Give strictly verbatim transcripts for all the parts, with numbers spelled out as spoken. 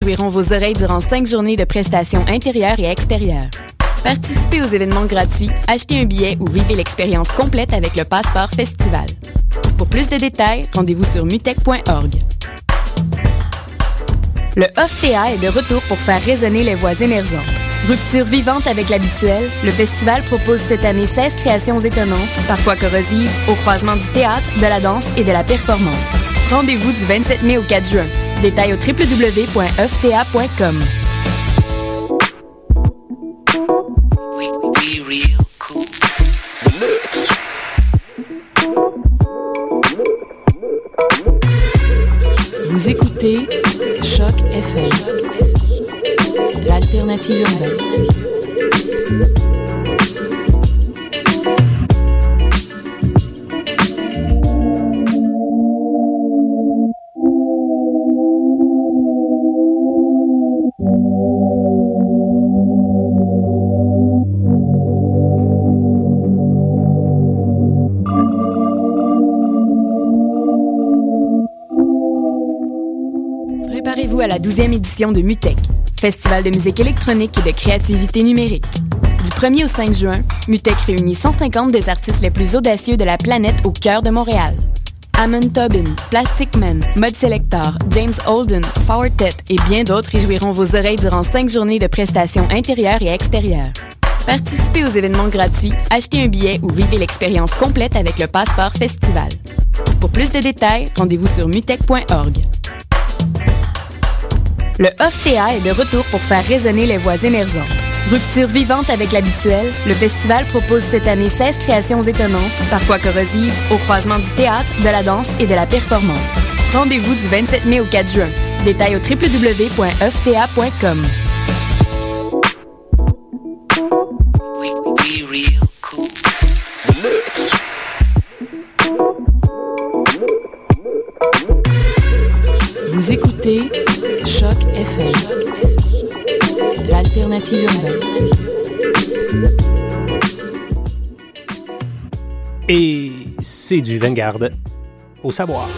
réjouiront vos oreilles durant cinq journées de prestations intérieures et extérieures. Participez aux événements gratuits, achetez un billet ou vivez l'expérience complète avec le Passeport Festival. Pour plus de détails, rendez-vous sur mutech point org. Le O F T A est de retour pour faire résonner les voix émergentes. Rupture vivante avec l'habituel, le festival propose cette année seize créations étonnantes, parfois corrosives, au croisement du théâtre, de la danse et de la performance. Rendez-vous du vingt-sept mai au quatre juin. Détails au w w w point e f t a point com. Vous écoutez Choc F M, l'alternative urbaine. Préparez-vous à la douzième édition de Mutech, festival de musique électronique et de créativité numérique. Du premier au cinq juin, Mutech réunit cent cinquante des artistes les plus audacieux de la planète au cœur de Montréal. Amon Tobin, Plastic Man, Mod Selector, James Holden, Fourtet et bien d'autres réjouiront vos oreilles durant cinq journées de prestations intérieures et extérieures. Participez aux événements gratuits, achetez un billet ou vivez l'expérience complète avec le Passeport Festival. Pour plus de détails, rendez-vous sur mutech point org. Le O F T A est de retour pour faire résonner les voix émergentes. Rupture vivante avec l'habituel, le festival propose cette année seize créations étonnantes, parfois corrosives, au croisement du théâtre, de la danse et de la performance. Rendez-vous du vingt-sept mai au quatre juin. Détails au w w w point e f t a point com. Vous écoutez Choc F M, l'alternative urbaine. Et c'est du Vanguard au savoir.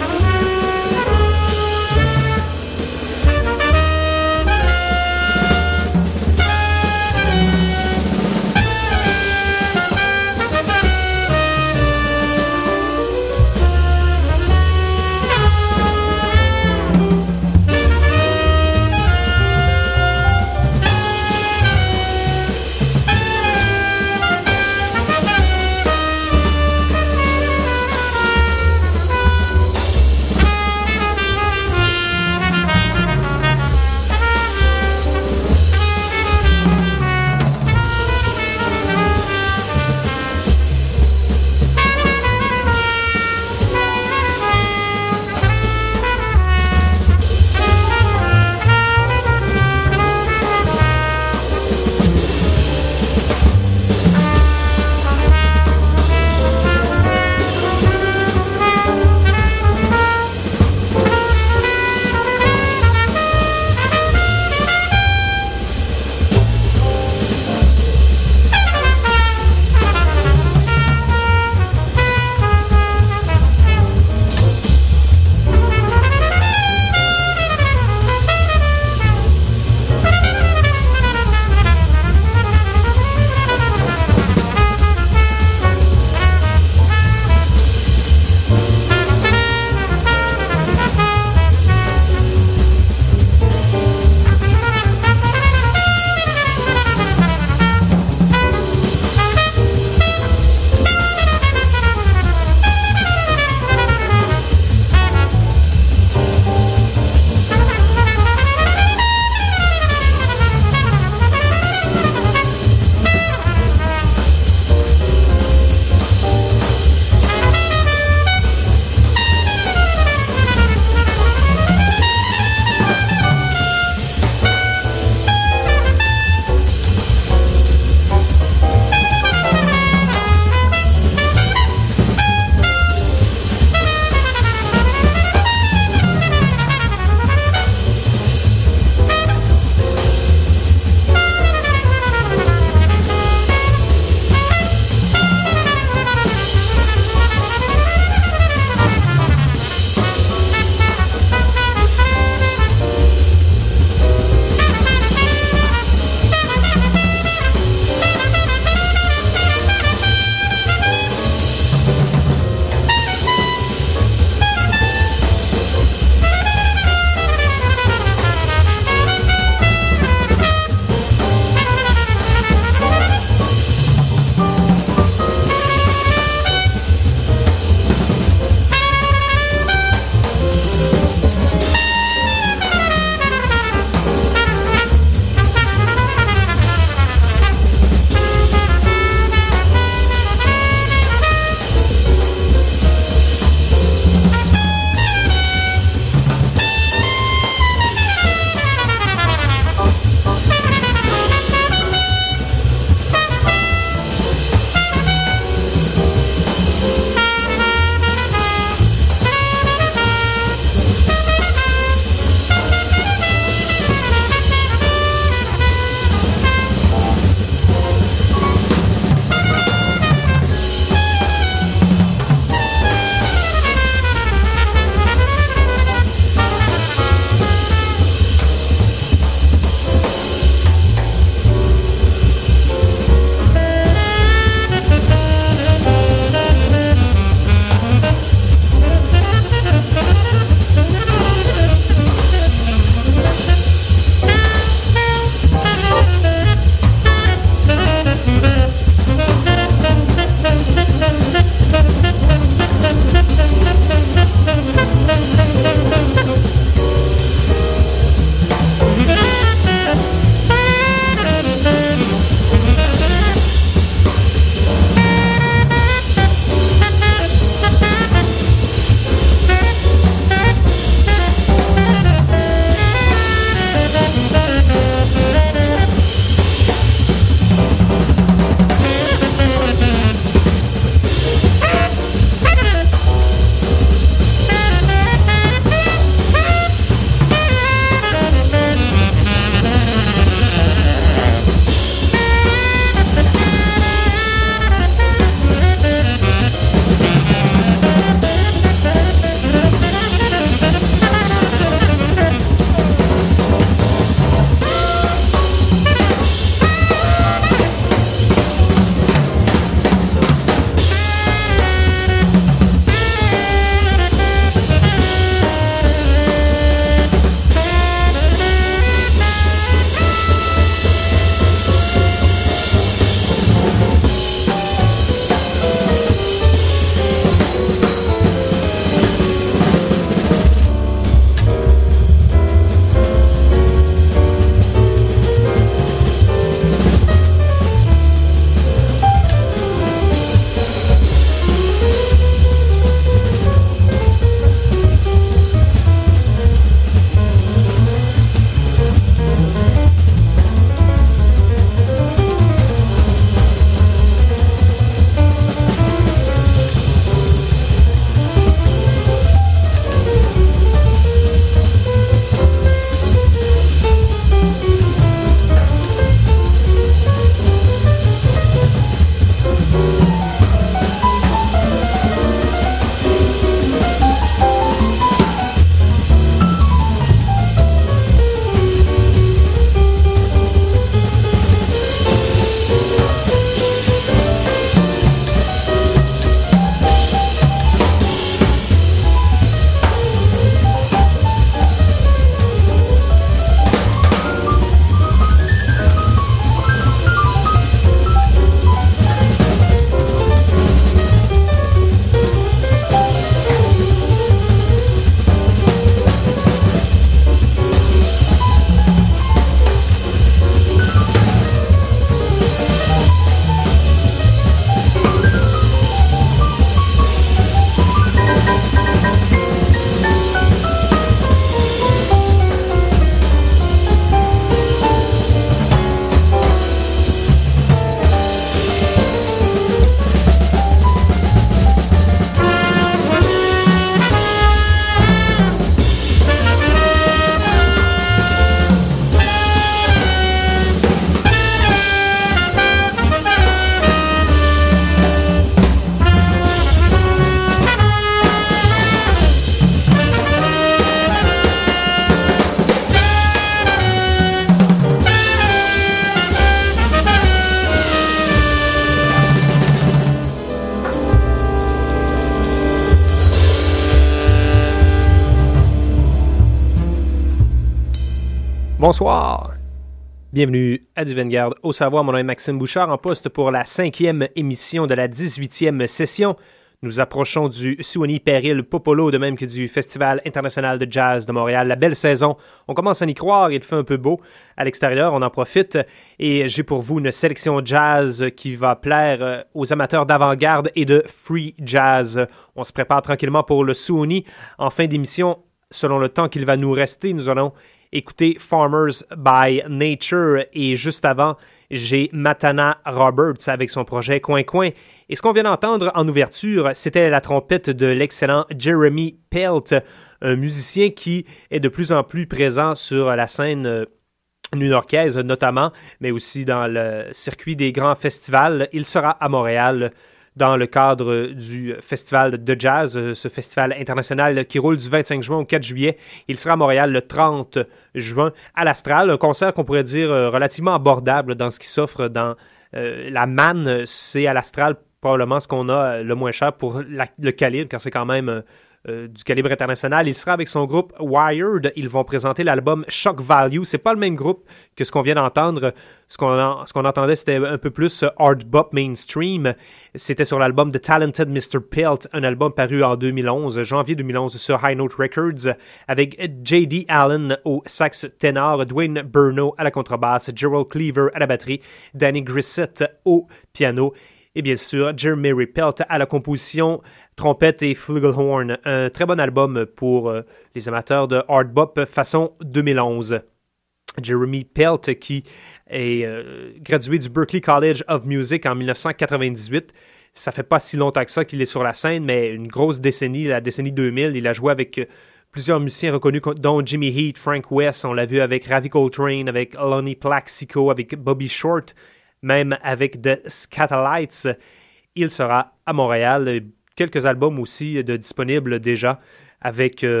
Bonsoir! Bienvenue à du Vanguard au savoir. Mon nom est Maxime Bouchard, en poste pour la cinquième émission de la dix-huitième session. Nous approchons du Suoni Péril Popolo, de même que du Festival international de jazz de Montréal. La belle saison, on commence à y croire, il fait un peu beau à l'extérieur, on en profite. Et j'ai pour vous une sélection jazz qui va plaire aux amateurs d'avant-garde et de free jazz. On se prépare tranquillement pour le Suoni. En fin d'émission, selon le temps qu'il va nous rester, nous allons écouter Farmers by Nature, et juste avant, j'ai Matana Roberts avec son projet Coin Coin. Et ce qu'on vient d'entendre en ouverture, c'était la trompette de l'excellent Jeremy Pelt, un musicien qui est de plus en plus présent sur la scène new-yorkaise notamment, mais aussi dans le circuit des grands festivals. Il sera à Montréal dans le cadre du festival de jazz, ce festival international qui roule du vingt-cinq juin au quatre juillet. Il sera à Montréal le trente juin à l'Astral, un concert qu'on pourrait dire relativement abordable dans ce qui s'offre dans euh, la manne. C'est à l'Astral probablement ce qu'on a le moins cher pour la, le calibre, car c'est quand même euh, du calibre international. Il sera avec son groupe Wired. Ils vont présenter l'album Shock Value. C'est pas le même groupe que ce qu'on vient d'entendre. Ce qu'on, en, ce qu'on entendait, c'était un peu plus hard bop mainstream. C'était sur l'album The Talented mister Pelt, un album paru en deux mille onze, janvier deux mille onze, sur High Note Records, avec J D Allen au sax ténor, Dwayne Burno à la contrebasse, Gerald Cleaver à la batterie, Danny Grissett au piano, et bien sûr Jeremy Pelt à la composition, trompette et flugelhorn. Un très bon album pour euh, les amateurs de hard bop façon deux mille onze. Jeremy Pelt, qui est euh, gradué du Berklee College of Music en dix-neuf cent quatre-vingt-dix-huit. Ça fait pas si longtemps que ça qu'il est sur la scène, mais une grosse décennie, la décennie deux mille. Il a joué avec euh, plusieurs musiciens reconnus, dont Jimmy Heat, Frank West. On l'a vu avec Ravi Coltrane, avec Lonnie Plaxico, avec Bobby Short, même avec The Scatalites. Il sera à Montréal. Quelques albums aussi de disponibles déjà, avec euh,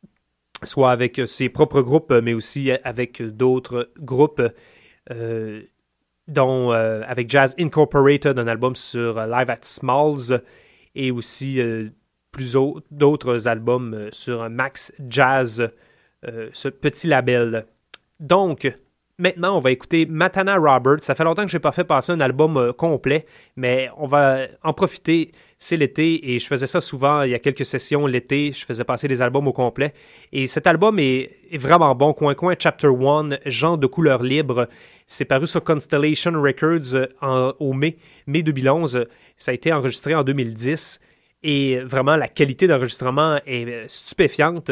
soit avec ses propres groupes, mais aussi avec d'autres groupes, euh, dont euh, avec Jazz Incorporated, un album sur euh, Live at Smalls, et aussi euh, plus au- d'autres albums euh, sur Max Jazz, euh, ce petit label. Donc, maintenant, on va écouter Matana Roberts. Ça fait longtemps que je n'ai pas fait passer un album euh, complet, mais on va en profiter. C'est l'été, et je faisais ça souvent. Il y a quelques sessions l'été, je faisais passer des albums au complet. Et cet album est, est vraiment bon. Coin Coin Chapter one, Gens de couleur libre. C'est paru sur Constellation Records en, au mai, mai deux mille onze. Ça a été enregistré en deux mille dix. Et vraiment, la qualité d'enregistrement est stupéfiante.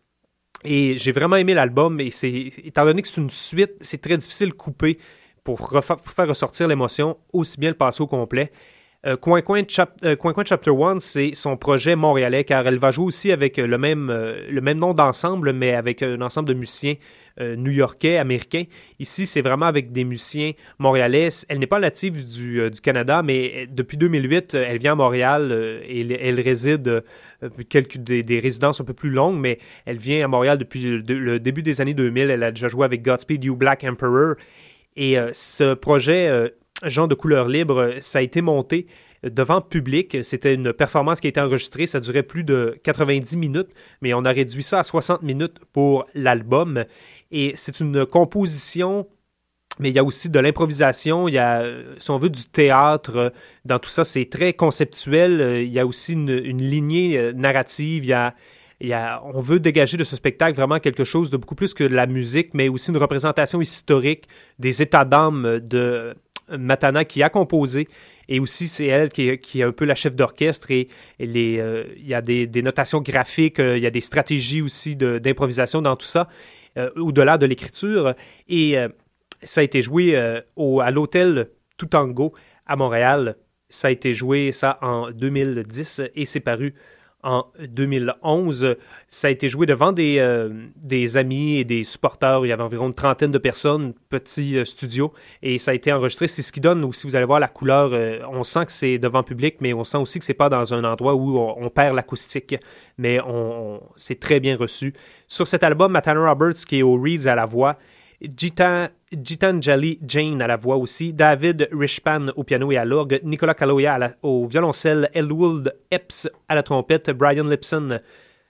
Et j'ai vraiment aimé l'album, et c'est, étant donné que c'est une suite, c'est très difficile de couper pour, refa- pour faire ressortir l'émotion, aussi bien le passer au complet. Euh, Coin Coin, Chap- euh, Coin Coin Chapter one, c'est son projet montréalais, car elle va jouer aussi avec le même, euh, le même nom d'ensemble, mais avec un ensemble de musiciens euh, new-yorkais, américains. Ici, c'est vraiment avec des musiciens montréalais. Elle n'est pas native du, euh, du Canada, mais depuis deux mille huit, elle vient à Montréal euh, et elle, elle réside euh, quelques des, des résidences un peu plus longues, mais elle vient à Montréal depuis le, de, le début des années deux mille. Elle a déjà joué avec Godspeed You Black Emperor. Et euh, ce projet, euh, Gens de couleur libre, ça a été monté devant public. C'était une performance qui a été enregistrée. Ça durait plus de quatre-vingt-dix minutes, mais on a réduit ça à soixante minutes pour l'album. Et c'est une composition, mais il y a aussi de l'improvisation. Il y a, si on veut, du théâtre dans tout ça. C'est très conceptuel. Il y a aussi une, une lignée narrative. Il y a Il y a, on veut dégager de ce spectacle vraiment quelque chose de beaucoup plus que de la musique, mais aussi une représentation historique des états d'âme de Matana, qui a composé, et aussi c'est elle qui est, qui est un peu la chef d'orchestre, et, et les, euh, il y a des, des notations graphiques, euh, il y a des stratégies aussi de, d'improvisation dans tout ça, euh, au-delà de l'écriture, et euh, ça a été joué euh, au, à l'hôtel Toutango à Montréal. Ça a été joué ça en deux mille dix, et c'est paru en deux mille onze. Ça a été joué devant des, euh, des amis et des supporters. Il y avait environ une trentaine de personnes, petit euh, studio, et ça a été enregistré. C'est ce qui donne aussi, vous allez voir, la couleur. Euh, on sent que c'est devant public, mais on sent aussi que c'est pas dans un endroit où on, on perd l'acoustique. Mais on, on, c'est très bien reçu. Sur cet album, Matana Roberts, qui est au Reeds à la voix, Gitan, Gitanjali Jane à la voix aussi, David Rishpan au piano et à l'orgue, Nicolas Kaloya à la, au violoncelle, Elwood Epps à la trompette, Brian Lipson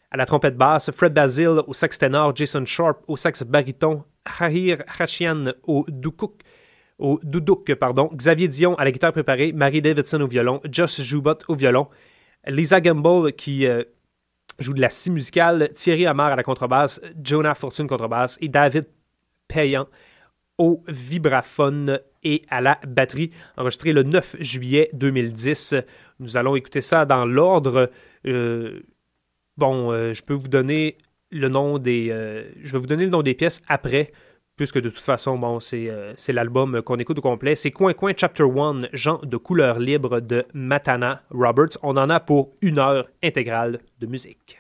À la trompette basse, Fred Basil. Au sax ténor, Jason Sharp. Au sax baryton, Hahir Hachian. Au doukouk, au doudouk, pardon. Xavier Dion à la guitare préparée. Marie Davidson au violon. Josh Joubot au violon. Lisa Gamble qui euh, joue de la scie musicale. Thierry Amar à la contrebasse. Jonah Fortune contrebasse. Et David Payan au vibraphone et à la batterie, enregistré le neuf juillet deux mille dix. Nous allons écouter ça dans l'ordre. Euh, bon, euh, je peux vous donner le nom des... Euh, je vais vous donner le nom des pièces après, puisque de toute façon, bon, c'est, euh, c'est l'album qu'on écoute au complet. C'est Coin Coin Chapter un, Jean de couleur libre de Matana Roberts. On en a pour une heure intégrale de musique.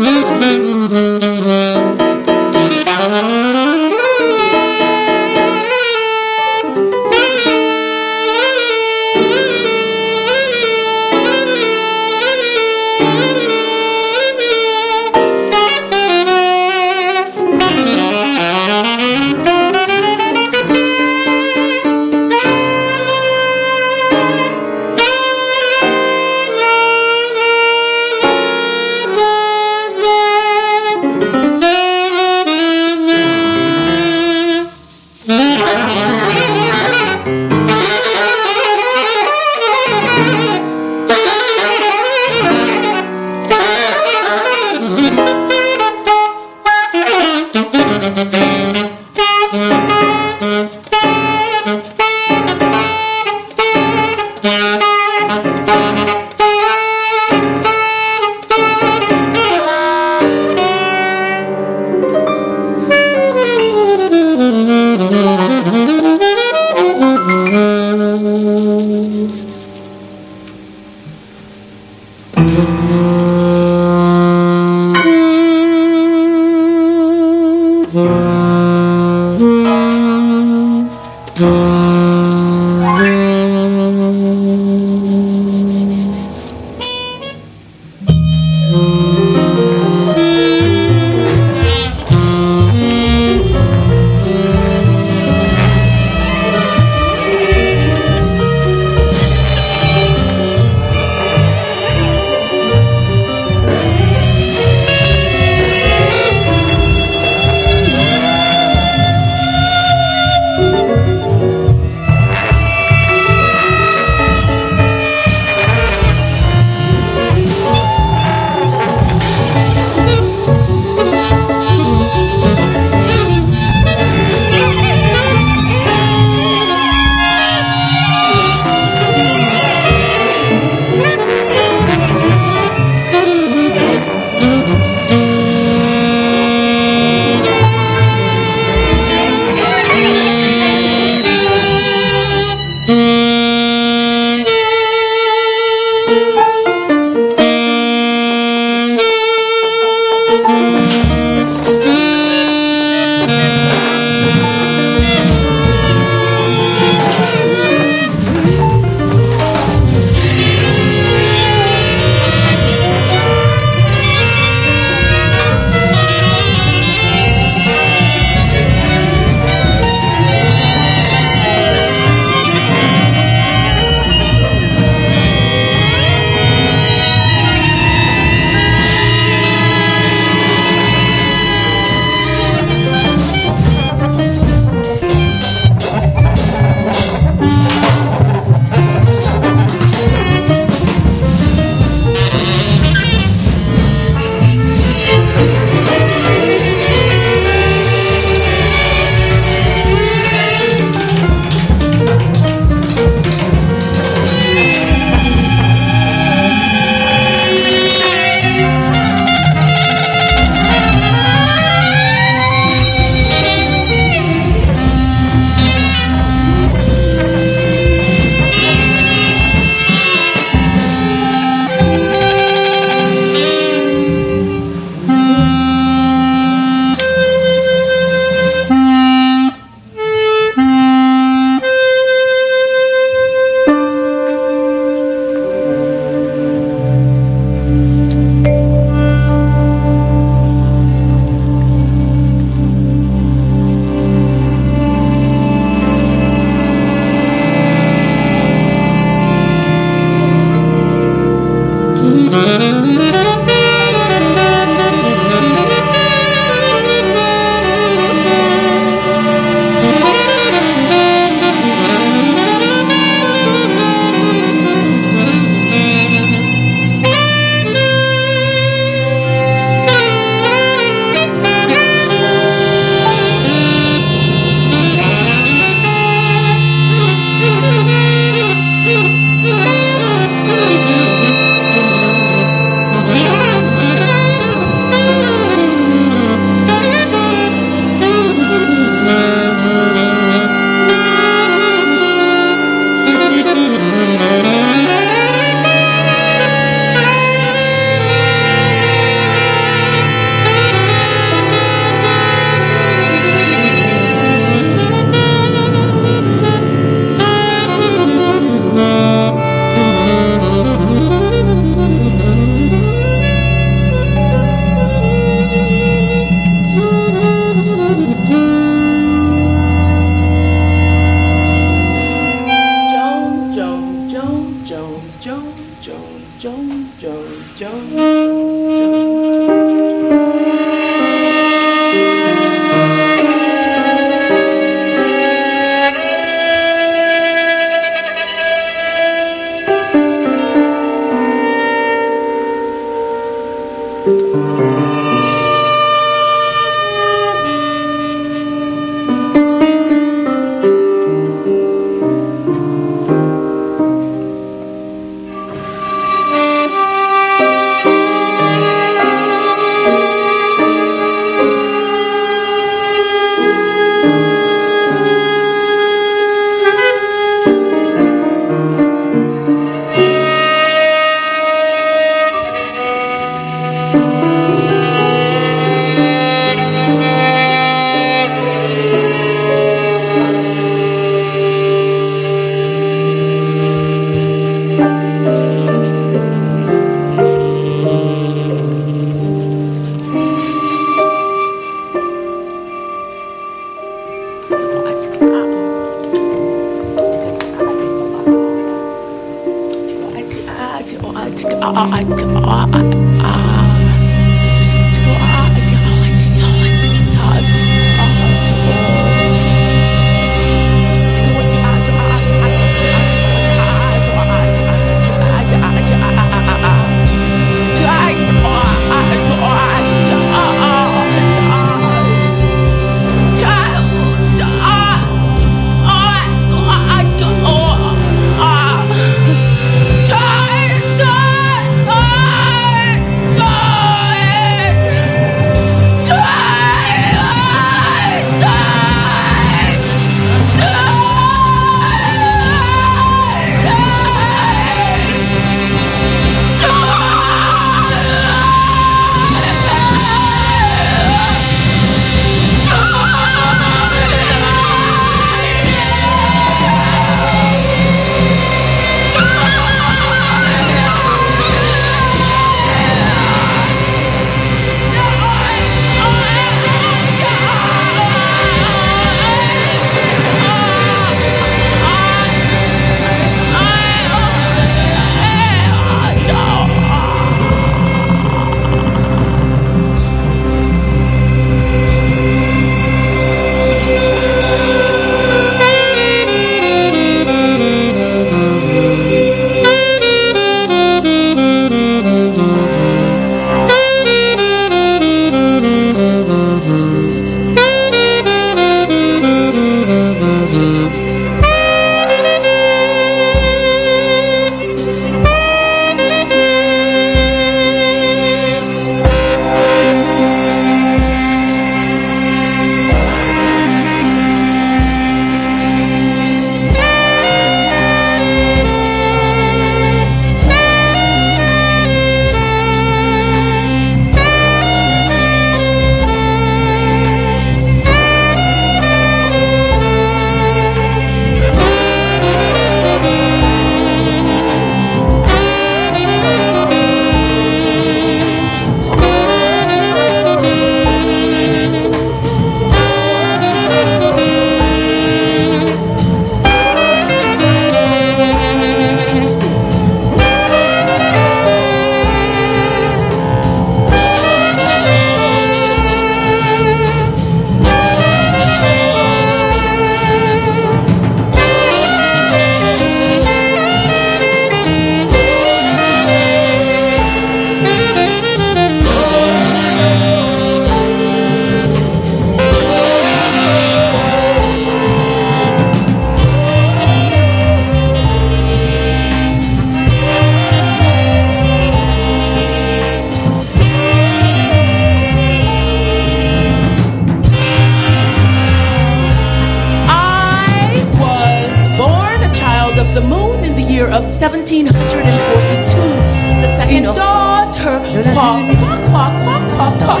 seventeen forty-two, the second daughter, quack, quack, quack, quack, quack, quack,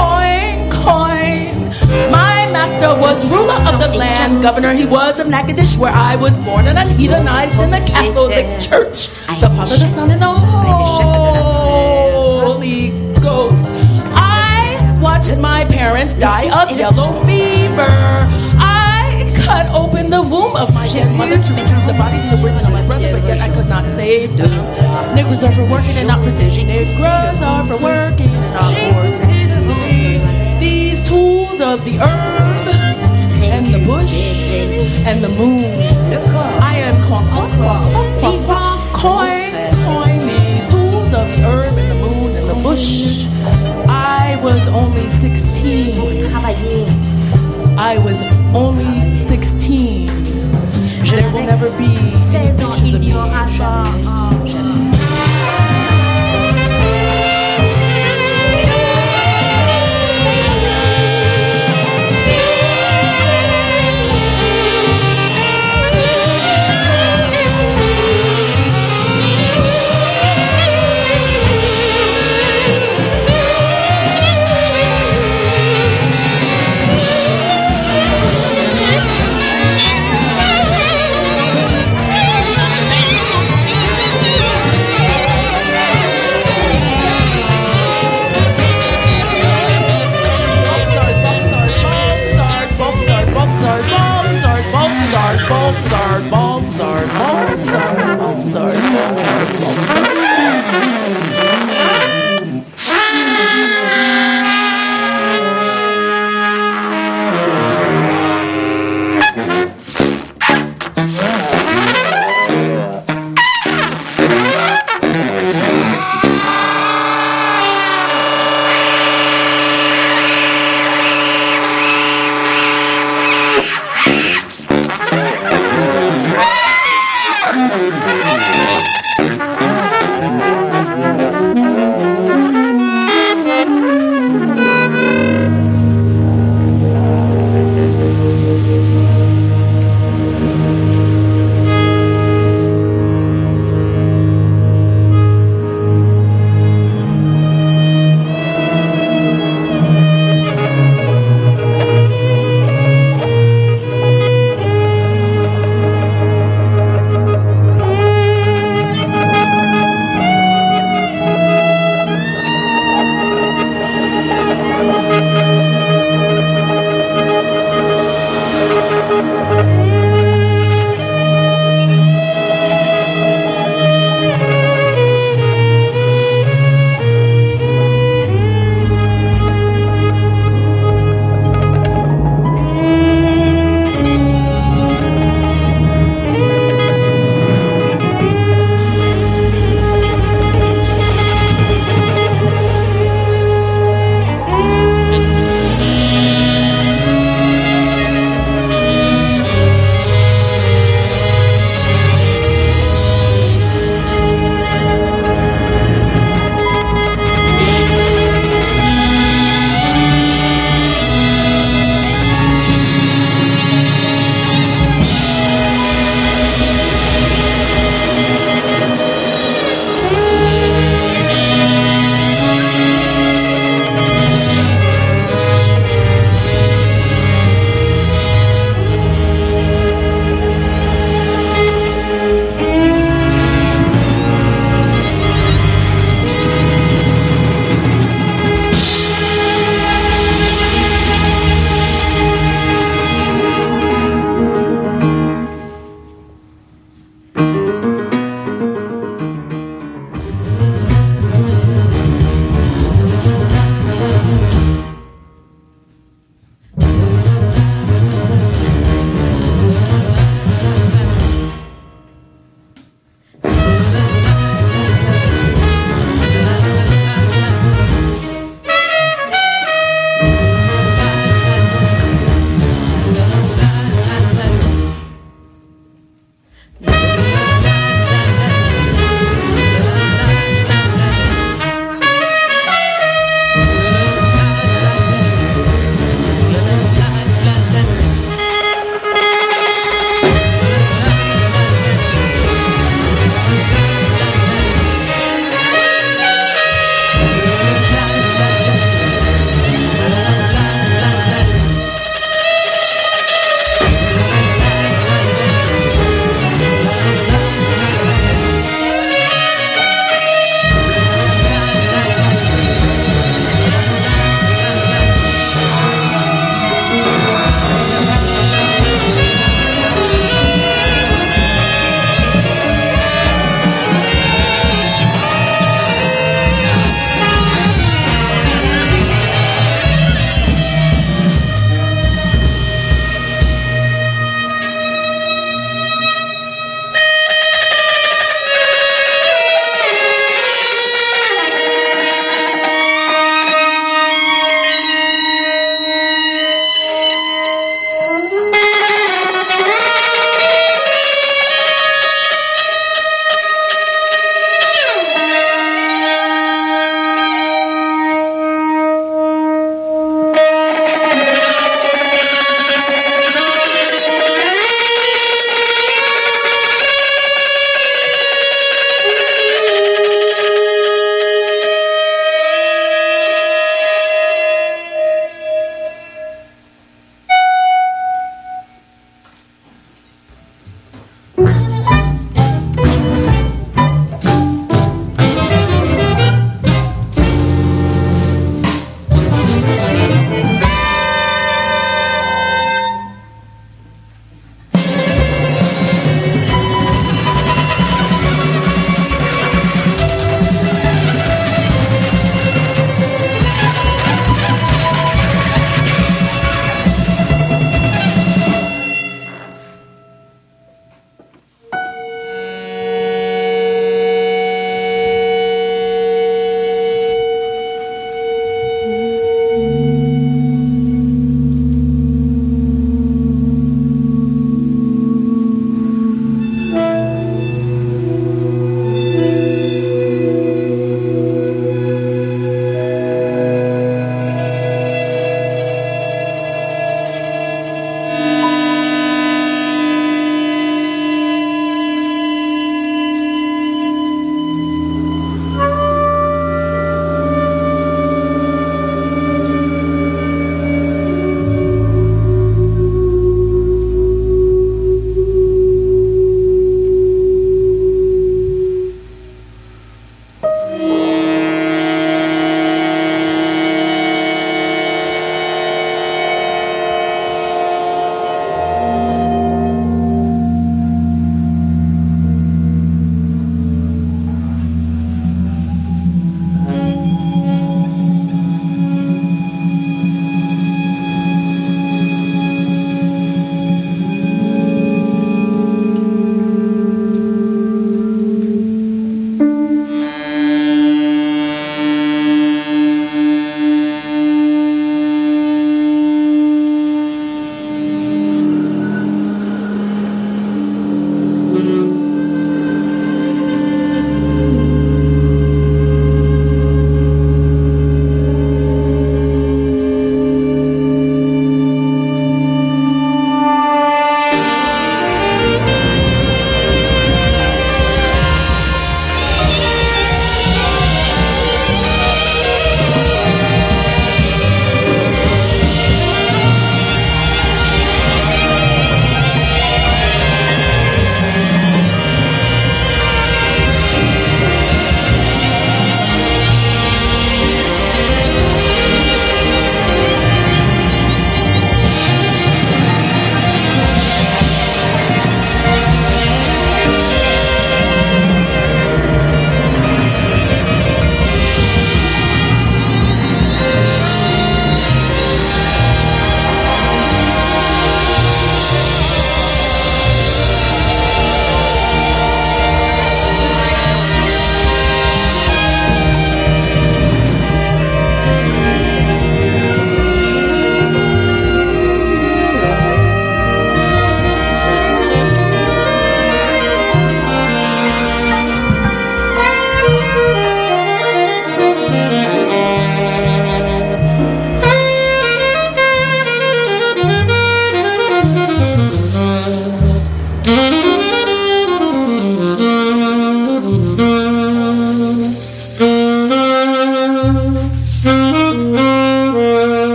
coin, coin. My master was ruler of the land, governor he was of Natchitoches, where I was born and unheathenized in the Catholic Church. The Father, the Son, and the Holy Ghost. I watched my parents die of yellow fever. I cut open the womb of my dead mother to retrieve the body still breathing on my brother, but yet I could not save them. Negroes are for working and not for saving. Negroes are for working and not for saving. These tools of the herb and the bush and the moon. I am coin, coin, coin, coin, coin, coin. These tools of the herb and the moon and the bush. I was only sixteen. I was only sixteen. There will never be any pictures of me.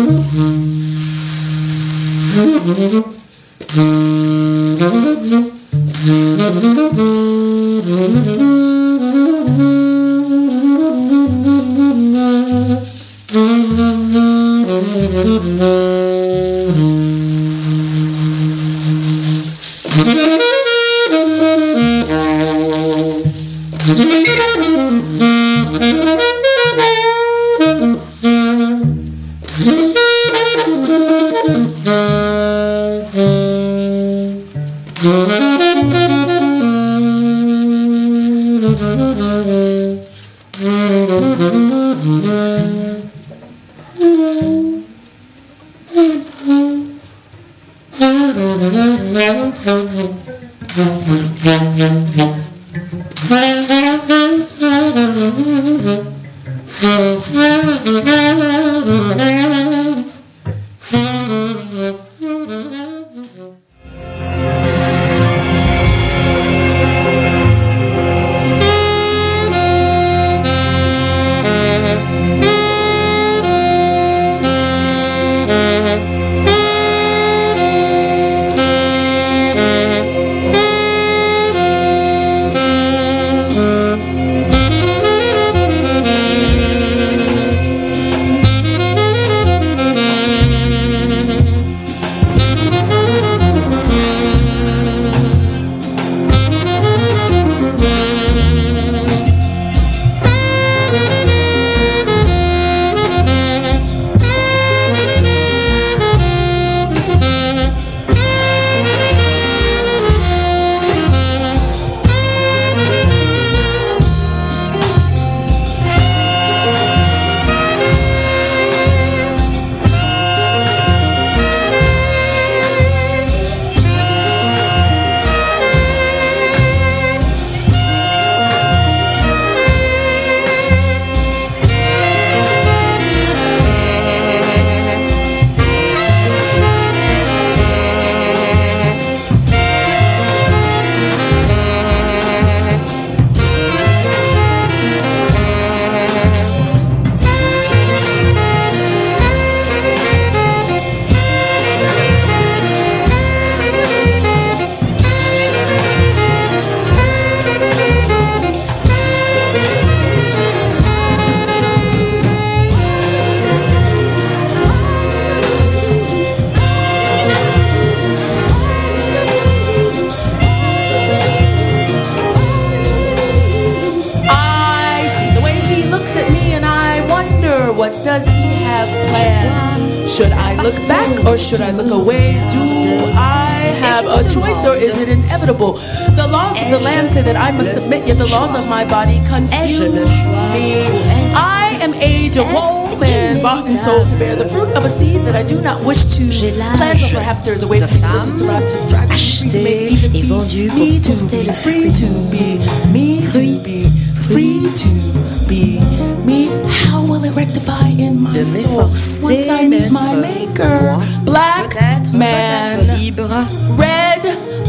Should I look away? Do I have a choice or is it inevitable? The laws of the land say that I must submit, yet the laws of my body confuse me. I am age of woman, bought and sold to bear the fruit of a seed that I do not wish to plant, but perhaps there is a way for me to live to survive, to strive, to be free, to make even be me, to be free, to be me, to be free, to be me. How will it rectify in my soul once I meet my maker? Black man, red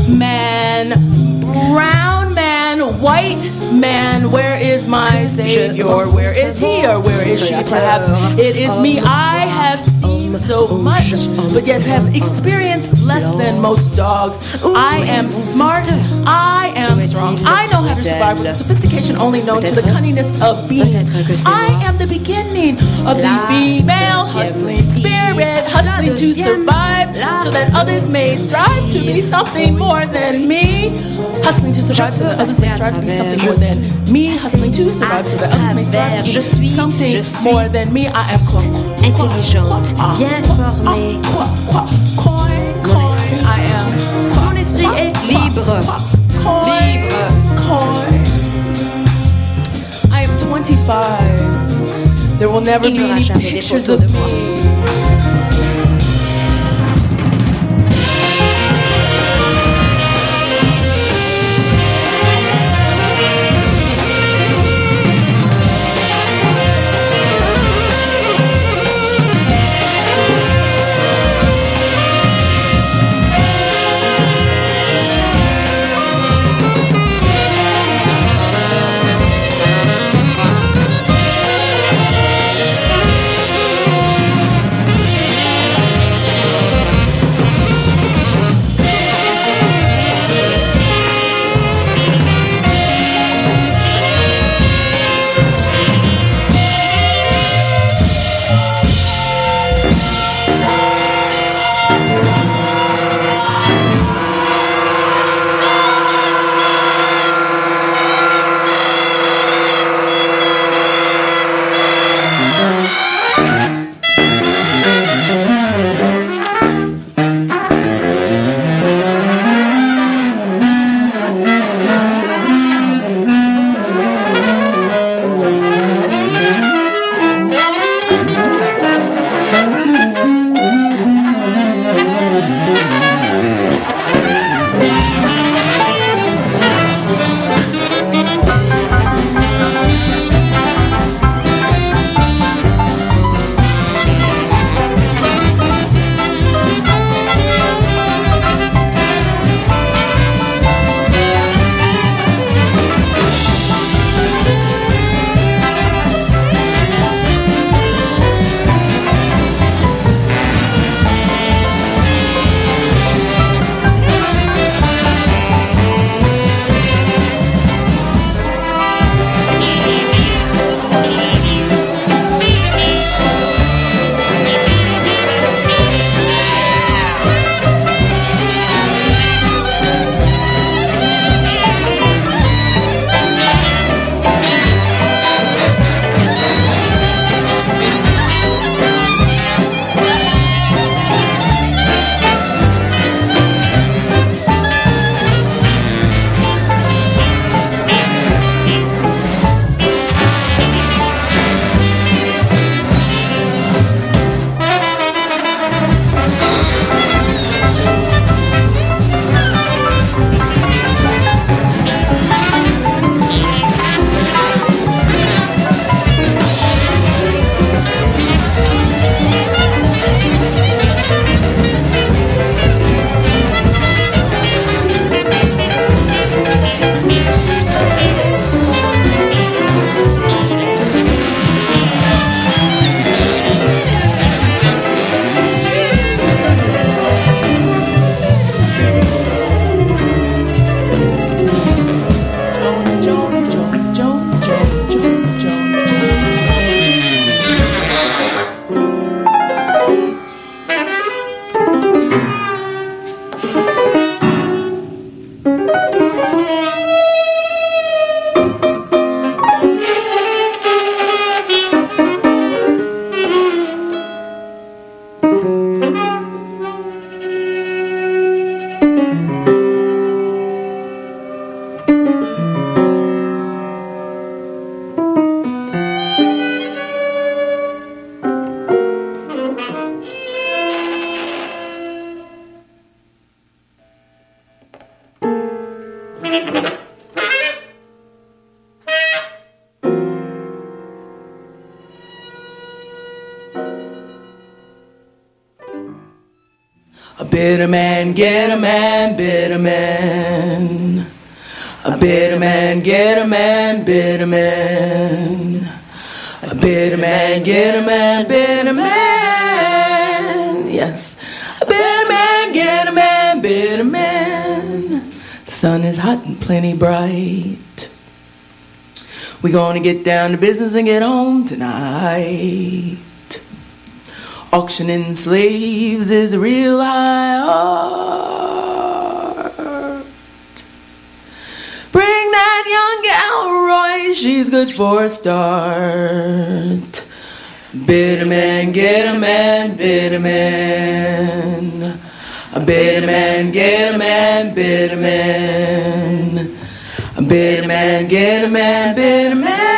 man, brown man, white man. Where is my savior? Where is he or where is she? Perhaps it is me. I have seen so much, but yet have experienced less than most dogs. I am smart. I am strong. I know how to survive with a sophistication only known to the cunningness of beings. I am the beginning of the female hustling spirit, hustling to survive so that others may strive to be something more than me. Hustling to survive so that others may strive to be something more than me. Hustling to survive so that others may strive to be something more than me. I am intelligente, bien formée. Mon esprit, I am. Mon esprit est libre. Libre. I am twenty-five. There will never be any pictures of me. A bitter man, get a man, bitter man. A bitter man, get a man, bitter man. A bitter man, get a man, bitter man. Yes. A bitter man, get a man, bitter man. The sun is hot and plenty bright. We gonna get down to business and get home tonight. Auctioning slaves is a real high art. Bring that young gal, Roy, she's good for a start. Bitter man, get a man, bitter man. A bitter man, get a man, bitter man. A bitter man, get a man, bitter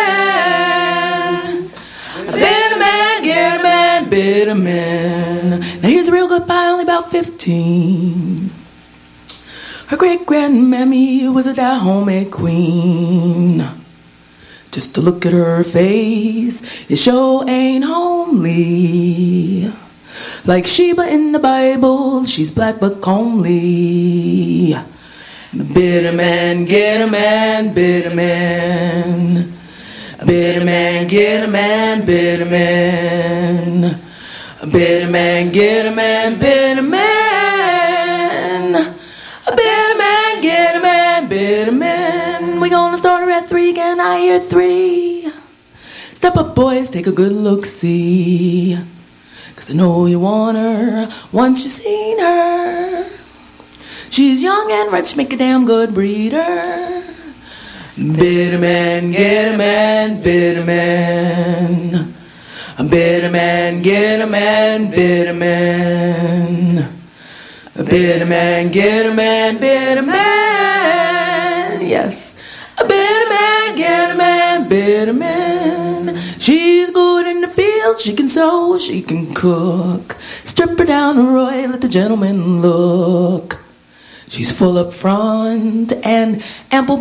man. A bitter man, get a man, bitter man. Now here's a real good pie, only about fifteen. Her great-grandmammy was a Dahomey queen. Just to look at her face, it sure ain't homely. Like Sheba in the Bible, she's black but comely. Bitter man, get a man, bitter man. Bitter man, get a man, bitter man. Bitter man, get a man, bitter man. A bitter man, get a man, bitter man. We gonna start her at three, can I hear three? Step up, boys, take a good look, see. Cause I know you want her once you seen her. She's young and ripe, make a damn good breeder. Bitter man, get a man, bitter man. A bitter man, get a man, bitter man. A bitter man, get a man, bitter man. Yes. A bitter man, get a man, bitter man. She's good in the fields, she can sew, she can cook. Strip her down, Roy, let the gentleman look. She's full up front and ample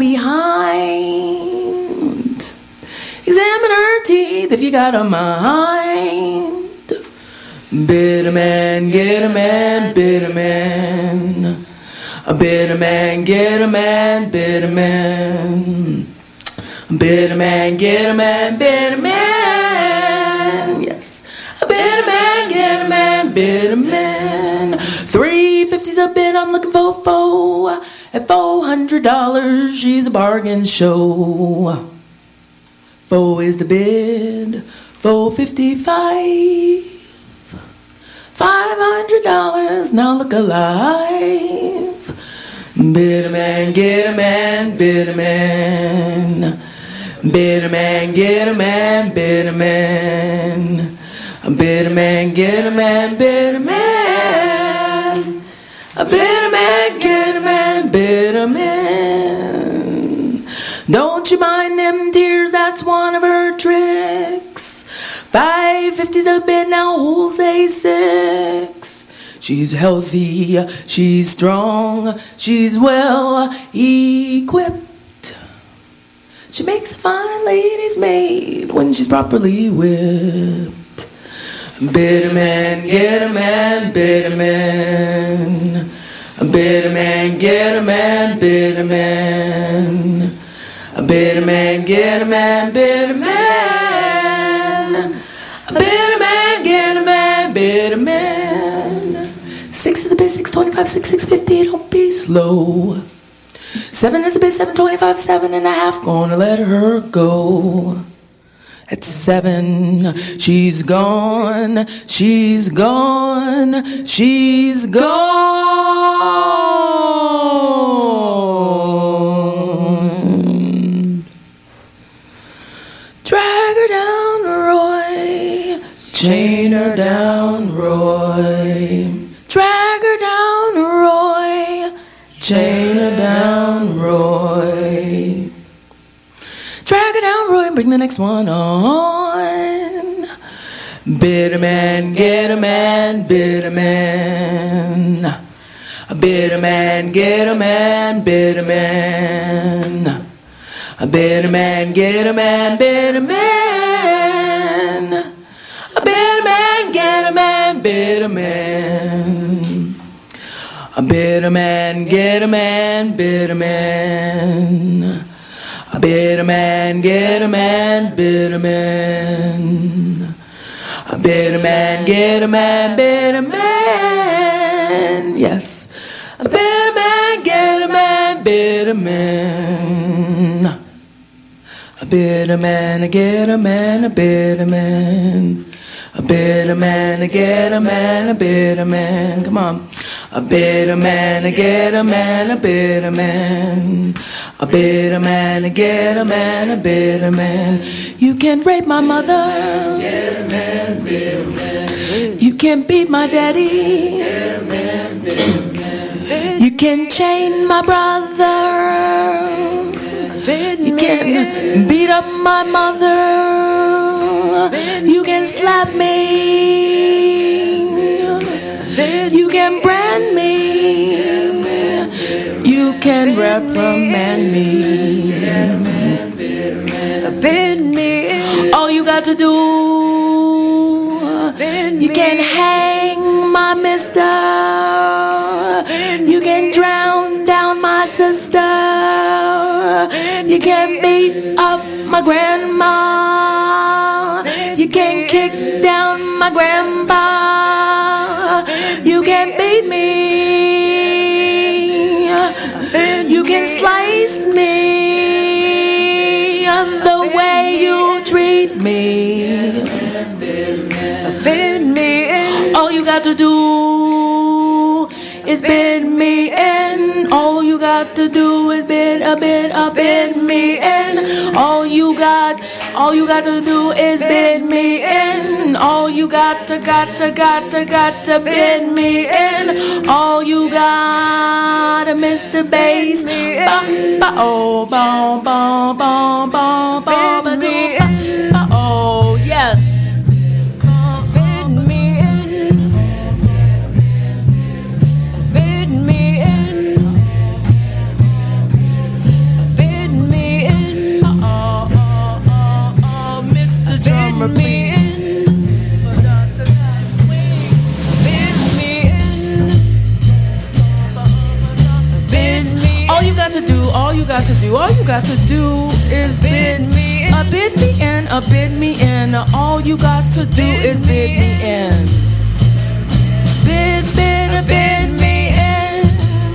behind. Examine her teeth if you got a mind. Bitter man, get a man, bitter man. A bitter man, get a man, bitter man. A bitter man, get a man, bitter man. Yes. A bitter man, get a man, bitter man. Three fifty's a bid, I'm looking for four. At four hundred dollars, she's a bargain show. Four is the bid, four fifty-five. Five hundred dollars, now look alive. Bitter man, get a man, bitter man. Bitter man, get a man, bitter man. A bitter man, get a man, bitter man. A bitter man, get a man, bitter man. Don't you mind them tears, that's one of her tricks. Five fifty's a bid, now who'll say six? She's healthy, she's strong, she's well equipped. She makes a fine lady's maid when she's properly whipped. Bitter man, get a man, bitter man. A bitter man, get a man, bitter man. A bitter man, get a man, bitter man. A bitter man, get a man, bitter man. Six is a bit, six twenty-five, six, six fifty, don't be slow. Seven is a bit, seven twenty-five, seven and a half, gonna let her go. At seven, she's gone, she's gone, she's gone. Drag her down, Roy, chain her down, Roy. Roy. Drag her down, Roy. Chain her down, Roy. Drag her down, Roy, and bring the next one on. Bitter man, get a man, bitter man. A bitter man, get a man, bitter man. A bitter man, get a man, bitter man. A bitter man, get a man, bitter man. A bitter man, get a man, bitter man. A bitter man, get a man, bitter man. A bitter man, get a man, bitter man. Yes. A bitter man, get a man, bitter man. A bitter man, get a man, a bitter man. A bitter man, get a man, a bitter man. Come on. A bitter man, get a man, a bitter man. A bitter man, get a man, a bitter man. You can rape my mother. Get a man, bitter man. You can beat my daddy. Get a man, bitter man. You can chain my brother. You can beat up my mother. You can slap me. You can brand me. You can reprimand me. Bid me. All you got to do, you can hang my mister. You can drown down my sister. You can beat up my grandma. You can kick down my grandpa. You can beat me. You can slice me the way you treat me. Bid me in. All you got to do is bid me in. All you got to do is bid a bid a bid me in. All you got, all you got to do is bid me in. All you got to, got to, got to, got to bid me in. All you got, Mister Bass. Ba ba oh ba ba ba ba ba ba do ba oh yes. Bid me in. Bid me in. Bid me in. All you got to do, all you got to do, all you got to do is bid me in. A bid me in, a bid me in. All you got to do is bid me in. Bid, bid, a bid me in.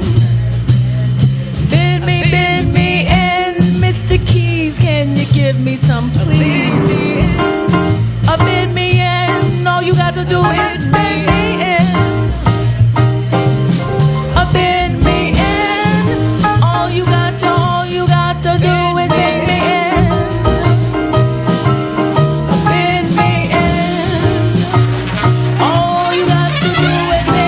Bid me, bid me in. Mister Keys, can you give me some please? A bid me in, all you got to do is bid me in. A bid me in, all you got to, all you got to do is bid me in. A bid me in, all you got to do is bid me in.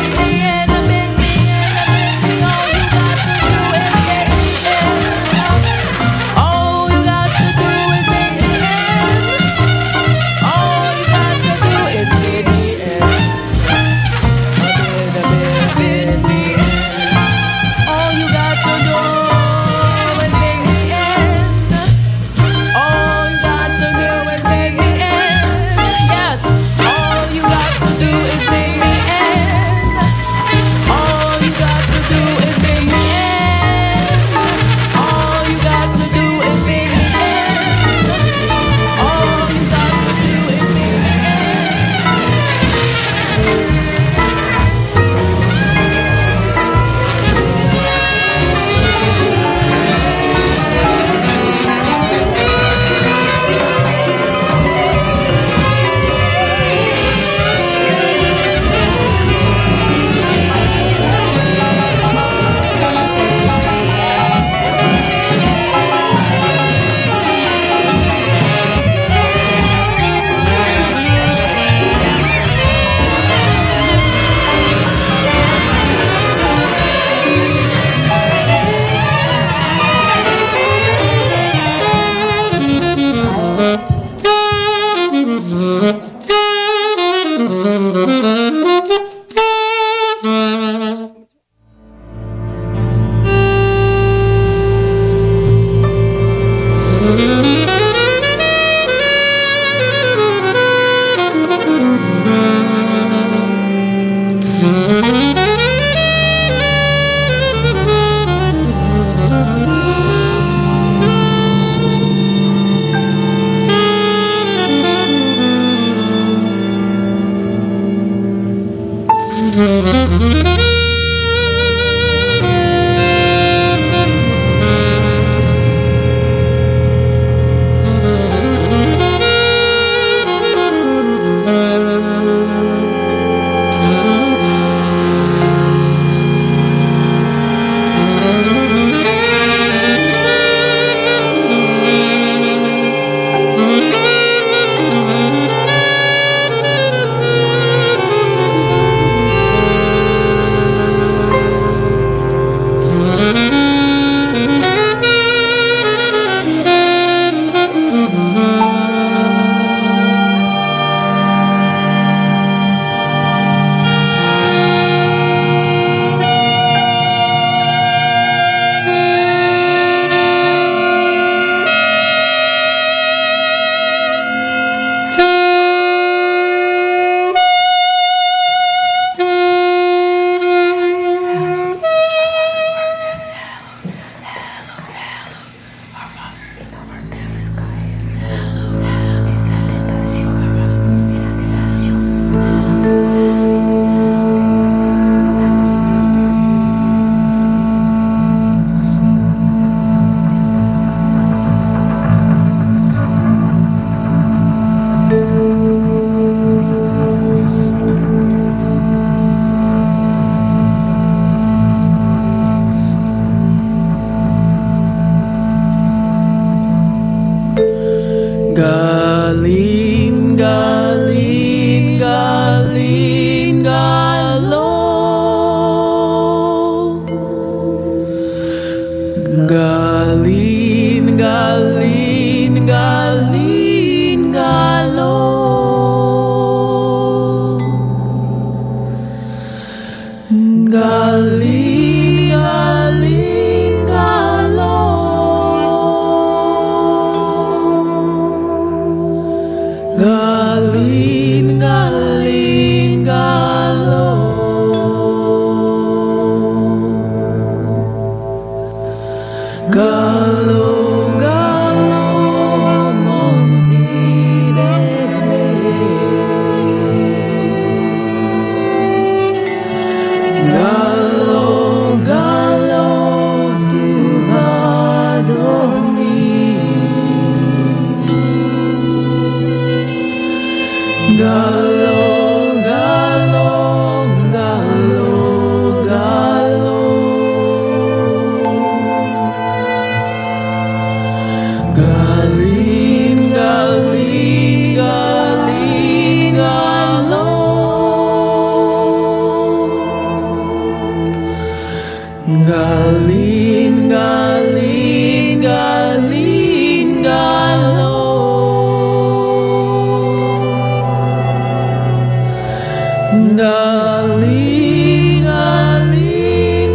Galing, galing, galong. Galing, galing, galong. Galong, galong, monti bene. Galong, galong, tu vas dormir. Galong, galong, galong, galong. Galing, galing, galing, galong. Galing, galing, galing, galong. Galing, galing,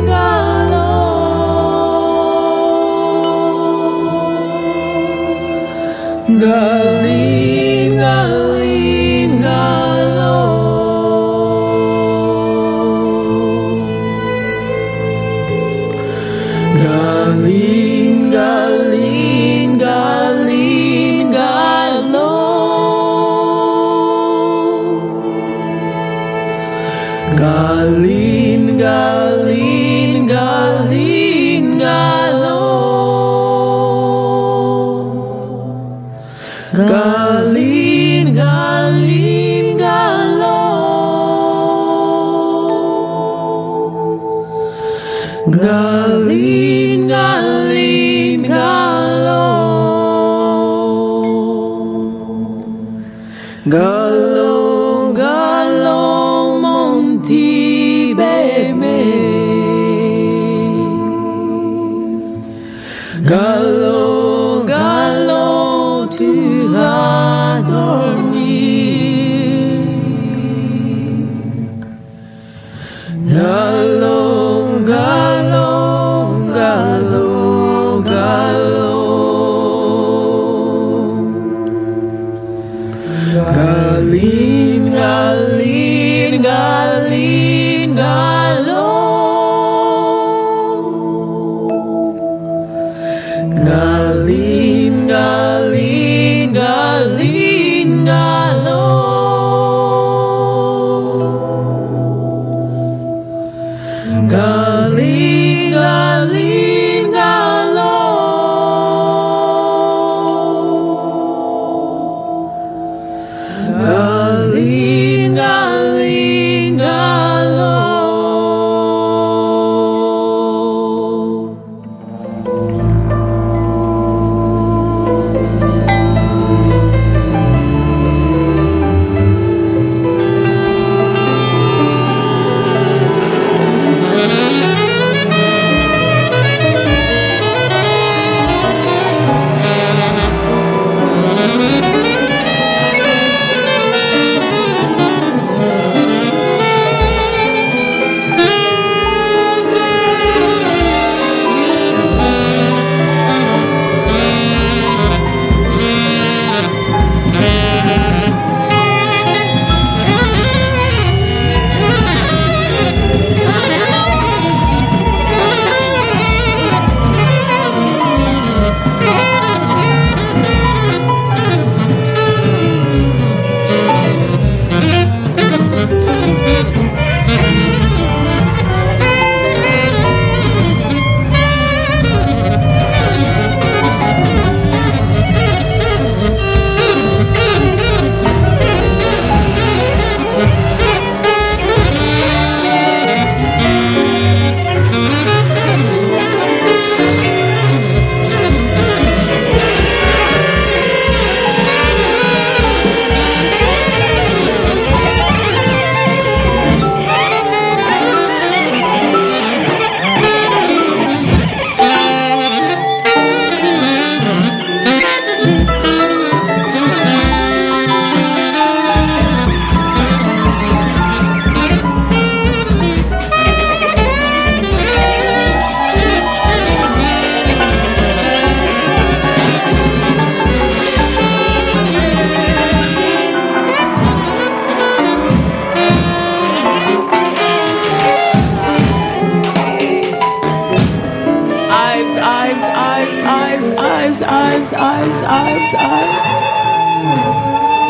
galong. Galing, galing, galong. Galing, galing, galing, galong. Galing, galing, galing, galong. Galing, galing, galong. Galing, galing, galong. Galong, galong, monti bene. Galong, galong, tu vas dormir. Galong, galong, galong, galong. Galing, galing, galing, galong. Galing, galing, galing, galong. Galing, galing, galong. Galing, galing, galong. Ives, Ives, Ives, Ives.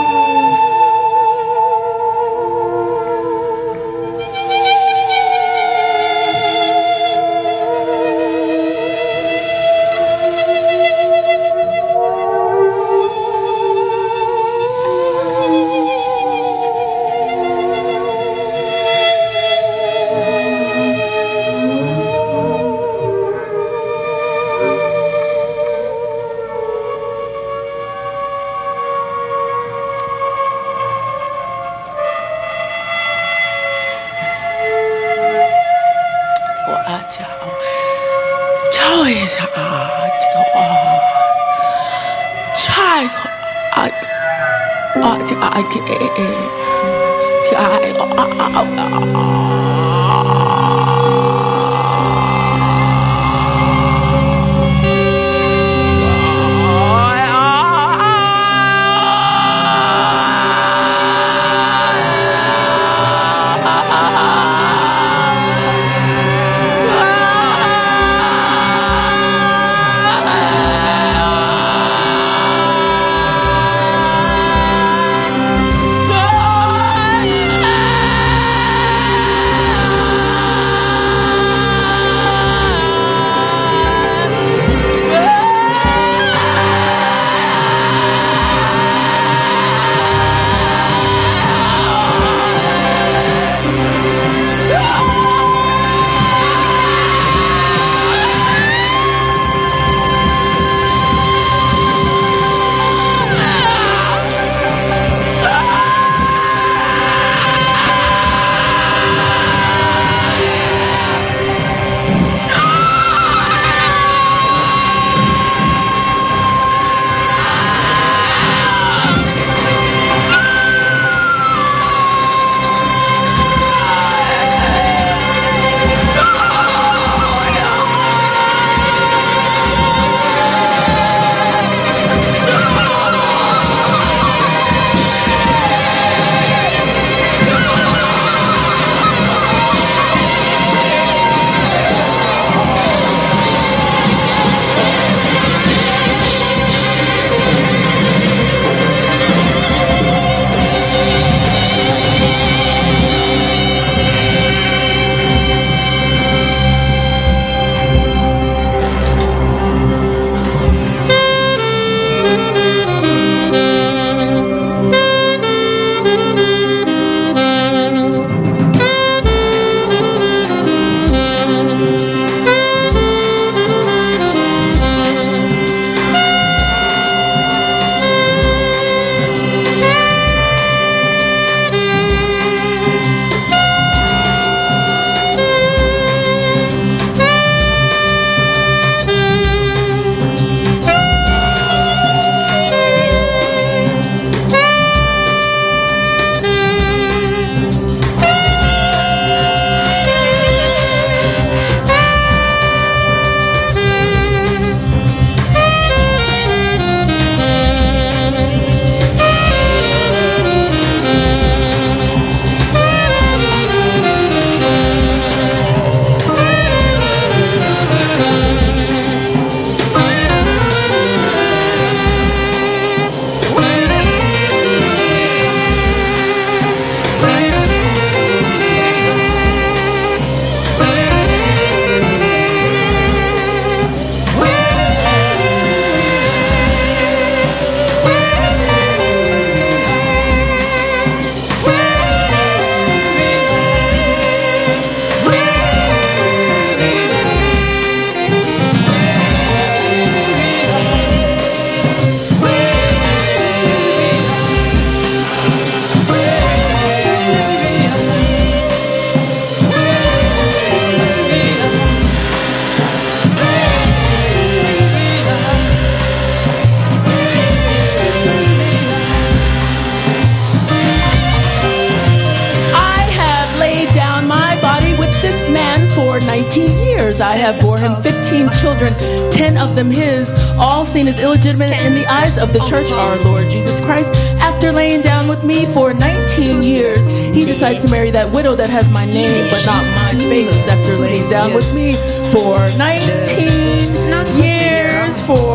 nineteen years. I have bore him fifteen children, ten of them his, all seen as illegitimate in the eyes of the church, our Lord Jesus Christ. After laying down with me for nineteen years, he decides to marry that widow that has my name but not my face. After laying down with me for nineteen years, for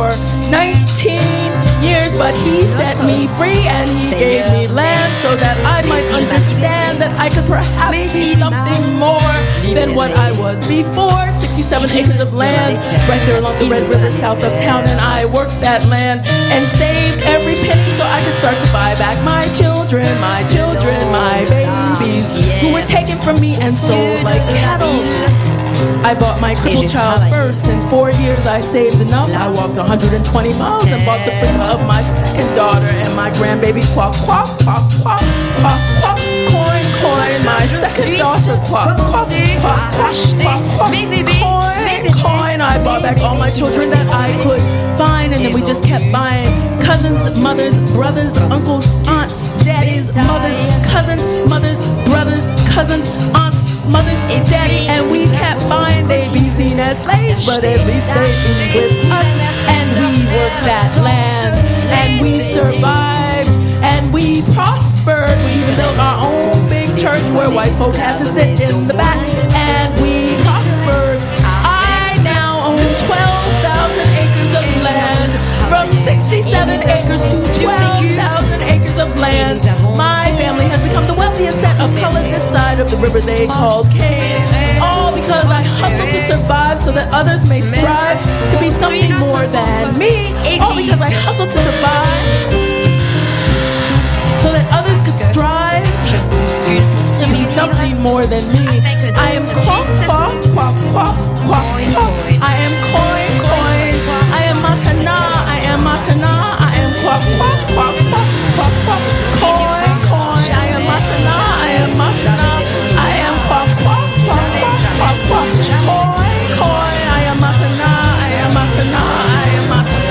nineteen years, but he set me free and he gave me land so that I might understand that I could perhaps be something more than what I was before. sixty-seven acres of land right there along the Red River south of town, and I worked that land and saved every penny so I could start to buy back my children, my children, my babies who were taken from me and sold like cattle. I bought my crippled child first. In four years I saved enough. I walked one hundred twenty miles and bought the freedom of my second daughter and my grandbaby. Quack, quack, quack, quack, quack, quack, coin, coin. My second daughter. Quack, quack, quack, quack, quack, quack, coin, coin. I bought back all my children that I could find, and then we just kept buying cousins, mothers, brothers, uncles, aunts, daddies, mothers, cousins, mothers, brothers, cousins, aunts, mothers, daddy, and we kept buying. They'd be seen as slaves, but at least they'd be with us. And we worked that land, and we survived, and we prospered. We built our own big church where white folk had to sit in the back, and we prospered. I now own twelve thousand acres of land, from sixty-seven acres to twelve thousand acres of land. My family has become the wealthiest set of color this side of the river they call Cain. All because I hustle to survive so that others may strive to be something more than me. All because I hustle to survive so that others could strive to be something more than me. I am quack, quack, quack, quack, quack, quack. I am coin, coin. I am matana, I am matana. I am quack, quack, quack, quack, quack, quack. Coin, coin. I am matana, I am matana. I am quack, quack, quack, quack, quack, quack. Coin, coin. I am matana, I am matana, I am matana.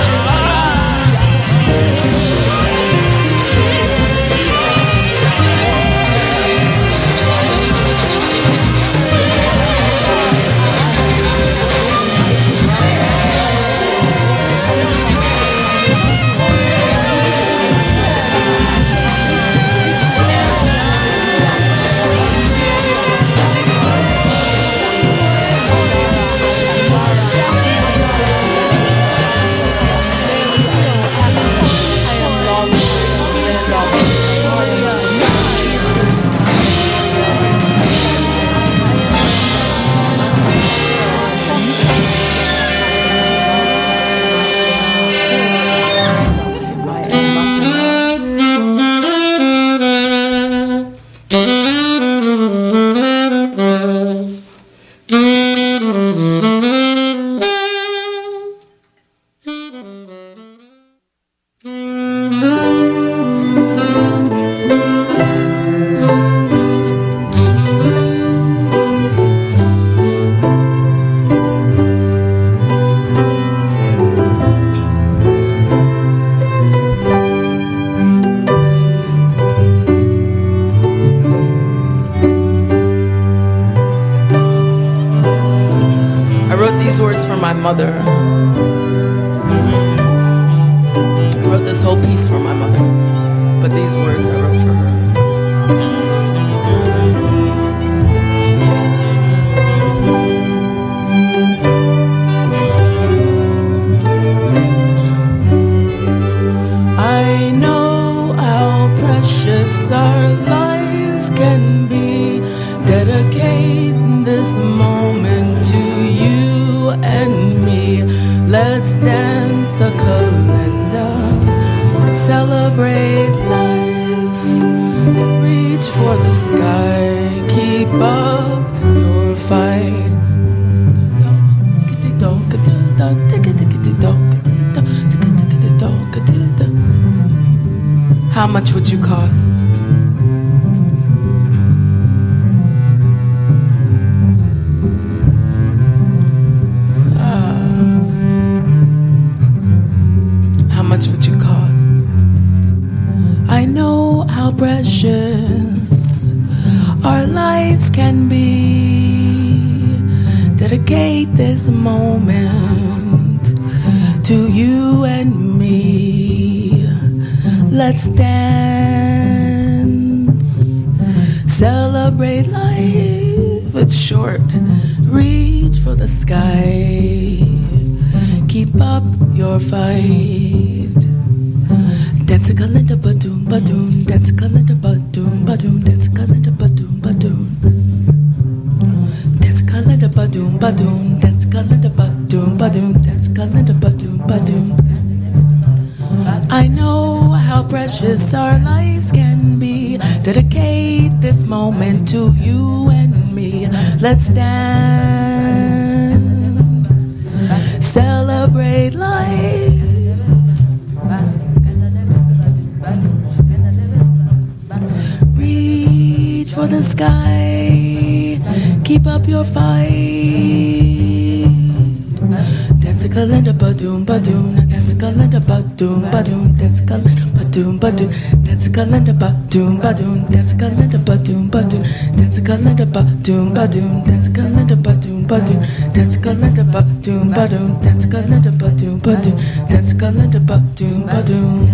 Mother. I wrote this whole piece for my mother, but these words I wrote for her. I know how precious our lives can be. Dedicate this moment to you and me. Let's dance a calendar, celebrate life, reach for the sky, keep up your fight. How much would you cost? I know how precious our lives can be. Dedicate this moment to you and me. Let's dance, celebrate life. It's short, reach for the sky. keep up your fight. That's a calendar badoon badoon. That's a calendar badoon badoon. That's a calendar badoon badoon. That's a calendar badoon badoon. That's a calendar badoon badoon. That's a calendar badoon badoon. I know how precious our lives can be. Dedicate this moment to you and me. Let's dance, celebrate life. Reach for the sky, keep up your fight. Dance a calendar badoon badoon. Dance a calendar badoon badoon. Dance a calendar badoon badoon. Dance a calendar badoon badoon. Dance a calendar badoon badoon. Dance a calendar badoon badoon. Dance a calendar badoon badoon. Dance a calendar badoon badoon. Dance a calendar badoon badoon. Dance a calendar badoon badoon.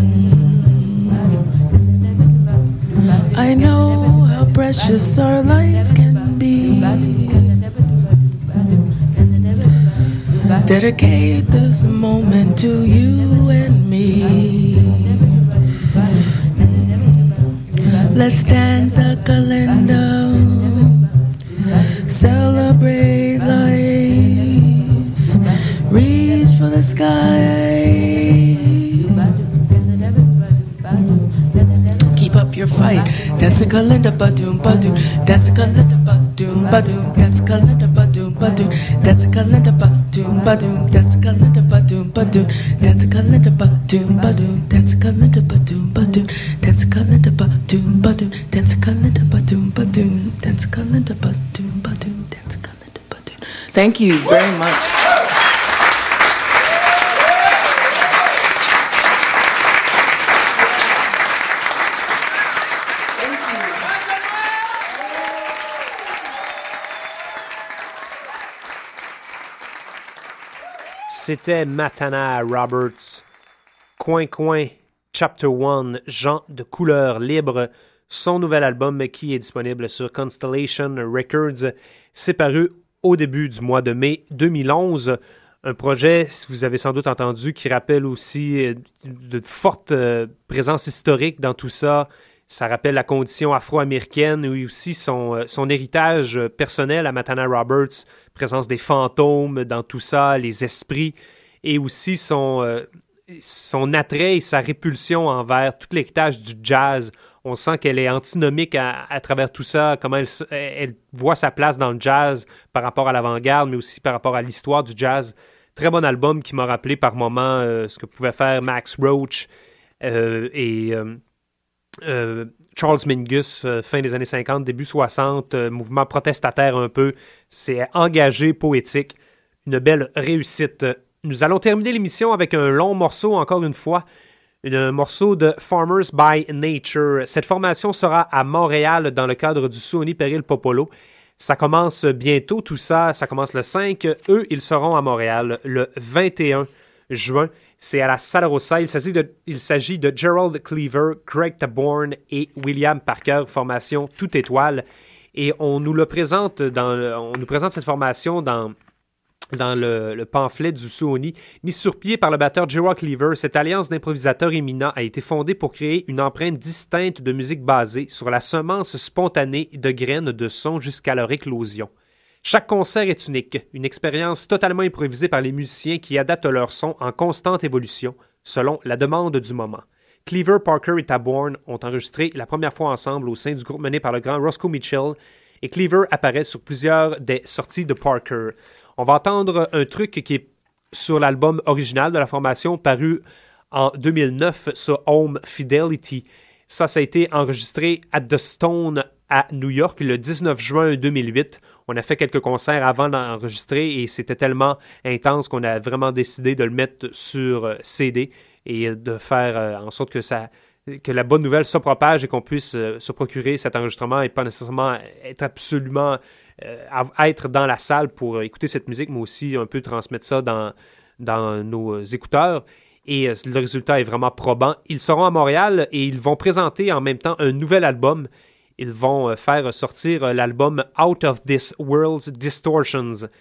I know how precious our lives can be. Dedicate this moment to you and me. Let's dance a calendar, celebrate life, reach for the sky. Keep up your fight. Dance a calendar badoon badoon. Dance a calendar badoon badoon. Dance a calendar badoon badoon. Dance a calendar badoon badoon. Dance a calendar badoon badoon. Dance a calendar badoon badoon. Dance a calendar badoon badoon. Dance a calendar badoon badoon. Dance a calendar badoon badoon. Dance a calendar badoon badoon. Dance a calendar badoon. Thank you very much. C'était Matana Roberts, Coin Coin, Chapter one, Jean de couleur libre, son nouvel album qui est disponible sur Constellation Records. C'est paru au début du mois de mai deux mille onze. Un projet, si vous avez sans doute entendu, qui rappelle aussi de fortes présences historiques dans tout ça. Ça rappelle la condition afro-américaine et aussi son, son héritage personnel à Matana Roberts, présence des fantômes dans tout ça, les esprits, et aussi son, euh, son attrait et sa répulsion envers tout l'héritage du jazz. On sent qu'elle est antinomique à, à travers tout ça, comment elle, elle voit sa place dans le jazz par rapport à l'avant-garde, mais aussi par rapport à l'histoire du jazz. Très bon album qui m'a rappelé par moments euh, ce que pouvait faire Max Roach euh, et... Euh, Euh, Charles Mingus, euh, fin des années cinquante, début soixante, euh, mouvement protestataire un peu. C'est engagé, poétique, une belle réussite. Nous allons terminer l'émission avec un long morceau, encore une fois, un morceau de Farmers by Nature. Cette formation sera à Montréal dans le cadre du Suoni Péril Popolo. Ça commence bientôt, tout ça, ça commence le cinq. Eux, ils seront à Montréal le vingt et un juin. C'est à la Sala Rossa. Il s'agit de, il s'agit de Gerald Cleaver, Craig Taborn et William Parker, formation toute étoile. Et on nous le présente dans le, on nous présente cette formation dans, dans le, le pamphlet du Suoni, mis sur pied par le batteur Gerald Cleaver. Cette alliance d'improvisateurs éminents a été fondée pour créer une empreinte distincte de musique basée sur la semence spontanée de graines de son jusqu'à leur éclosion. Chaque concert est unique, une expérience totalement improvisée par les musiciens qui adaptent leur son en constante évolution, selon la demande du moment. Cleaver, Parker et Taborn ont enregistré la première fois ensemble au sein du groupe mené par le grand Roscoe Mitchell, et Cleaver apparaît sur plusieurs des sorties de Parker. On va entendre un truc qui est sur l'album original de la formation, paru en deux mille neuf sur Home Fidelity. Ça, ça a été enregistré à The Stone à New York le dix-neuf juin deux mille huit. On a fait quelques concerts avant d'enregistrer et c'était tellement intense qu'on a vraiment décidé de le mettre sur C D et de faire en sorte que, ça, que la bonne nouvelle se propage et qu'on puisse se procurer cet enregistrement et pas nécessairement être absolument euh, être dans la salle pour écouter cette musique, mais aussi un peu transmettre ça dans, dans nos écouteurs. Et euh, le résultat est vraiment probant. Ils seront à Montréal et ils vont présenter en même temps un nouvel album. Ils vont faire sortir l'album Out of This World's Distortions.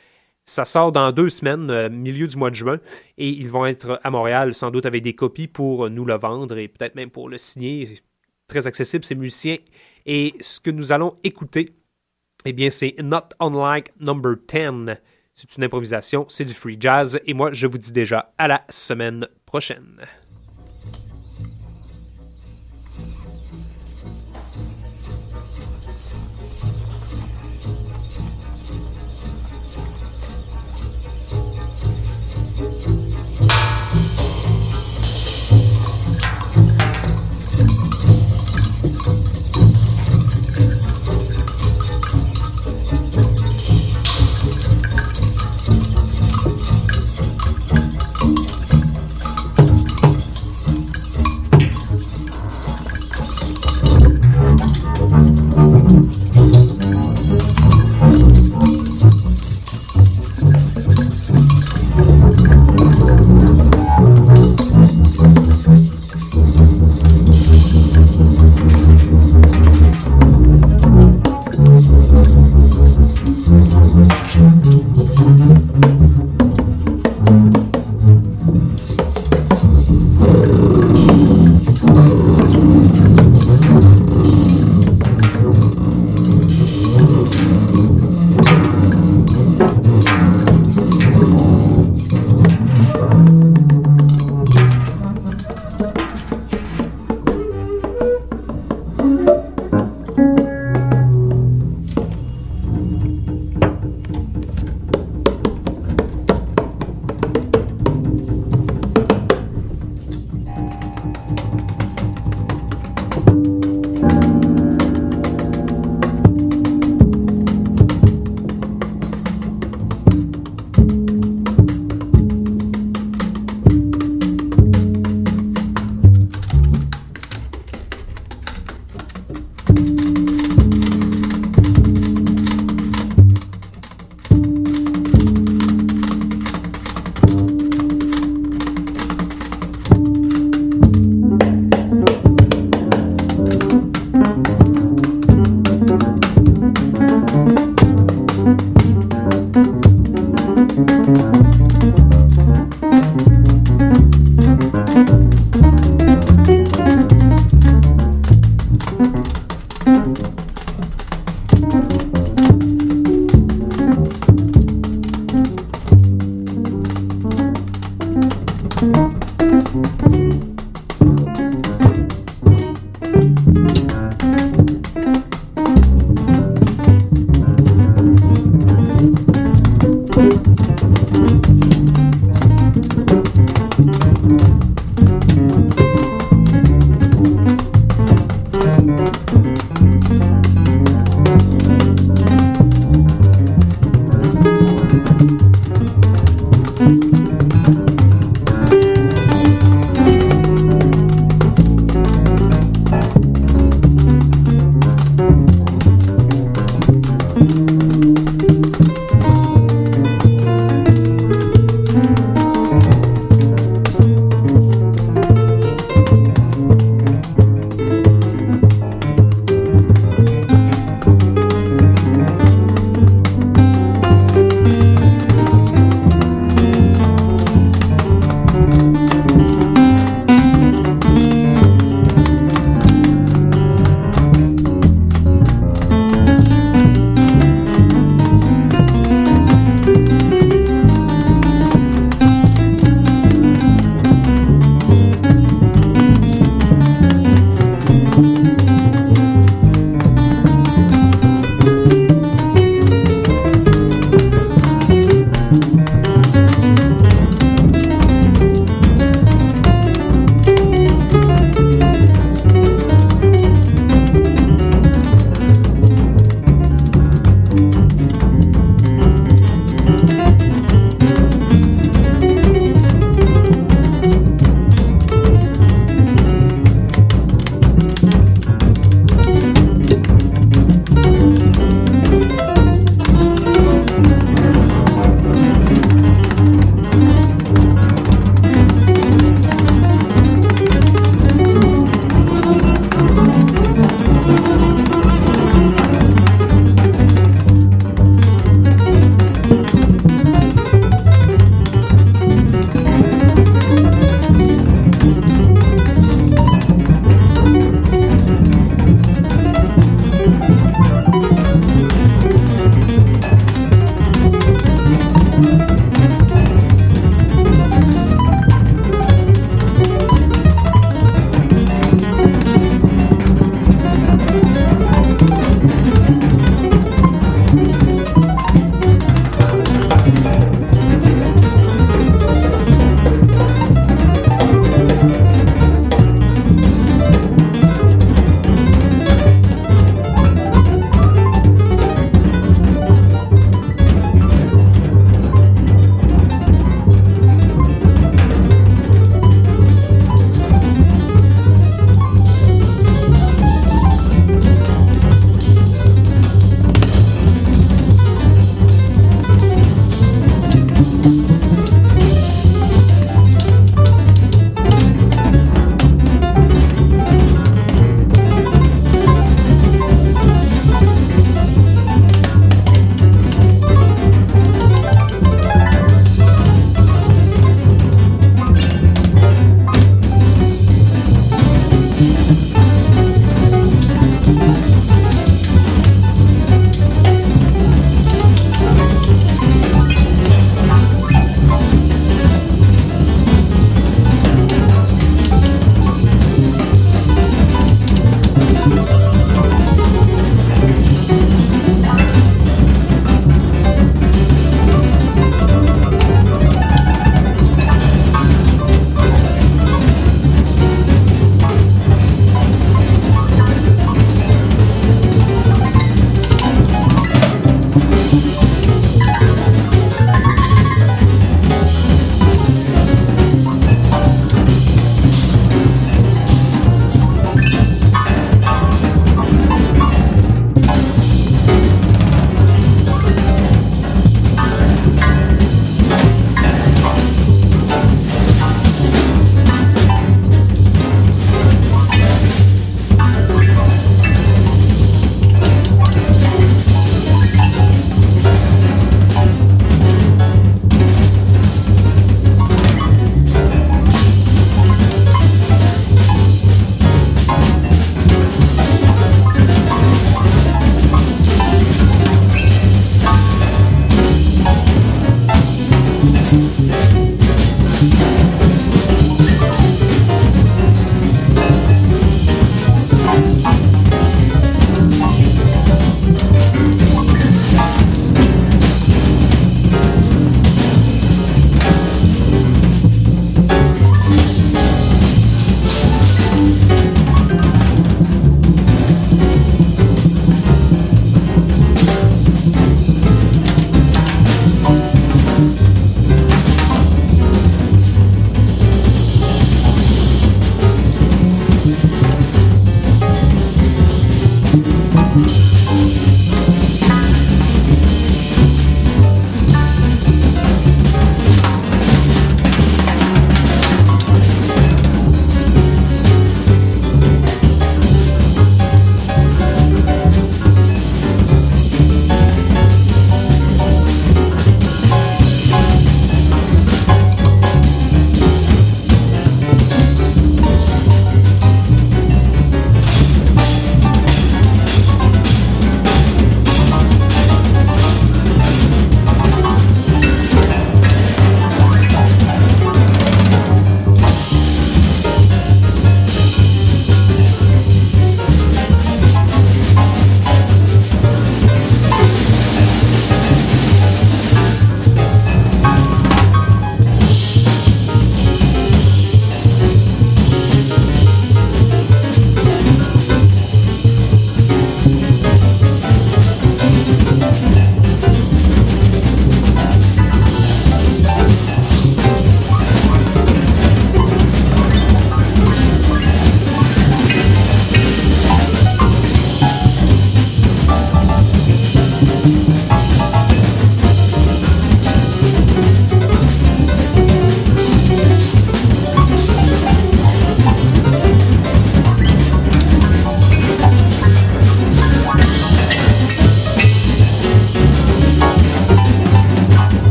Ça sort dans deux semaines, euh, milieu du mois de juin, et ils vont être à Montréal, sans doute avec des copies pour nous le vendre et peut-être même pour le signer. C'est très accessible, ces musiciens. Et ce que nous allons écouter, eh bien, c'est Not Unlike Number dix. C'est une improvisation, c'est du free jazz. Et moi, je vous dis déjà à la semaine prochaine.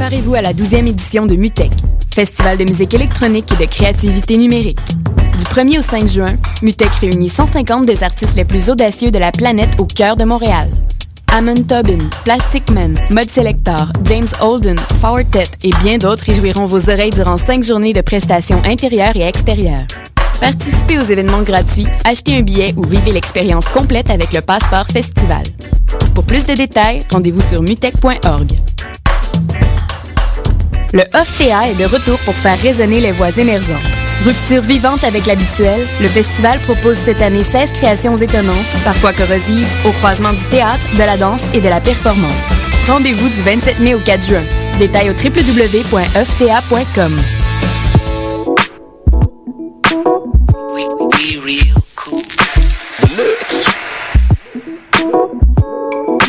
Préparez-vous à la douzième édition de MUTEC, Festival de musique électronique et de créativité numérique. Du premier au cinq juin, MUTEC réunit cent cinquante des artistes les plus audacieux de la planète au cœur de Montréal. Amon Tobin, Plastic Man, Mud Selector, James Holden, Fortet et bien d'autres réjouiront vos oreilles durant cinq journées de prestations intérieures et extérieures. Participez aux événements gratuits, achetez un billet ou vivez l'expérience complète avec le Passeport Festival. Pour plus de détails, rendez-vous sur mutec point org. Le O F T A est de retour pour faire résonner les voix émergentes. Rupture vivante avec l'habituel, le festival propose cette année seize créations étonnantes, parfois corrosives, au croisement du théâtre, de la danse et de la performance. Rendez-vous du vingt-sept mai au quatre juin. Détails au w w w point e f t a point com.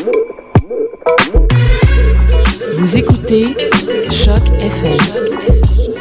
Vous écoutez Choc F M.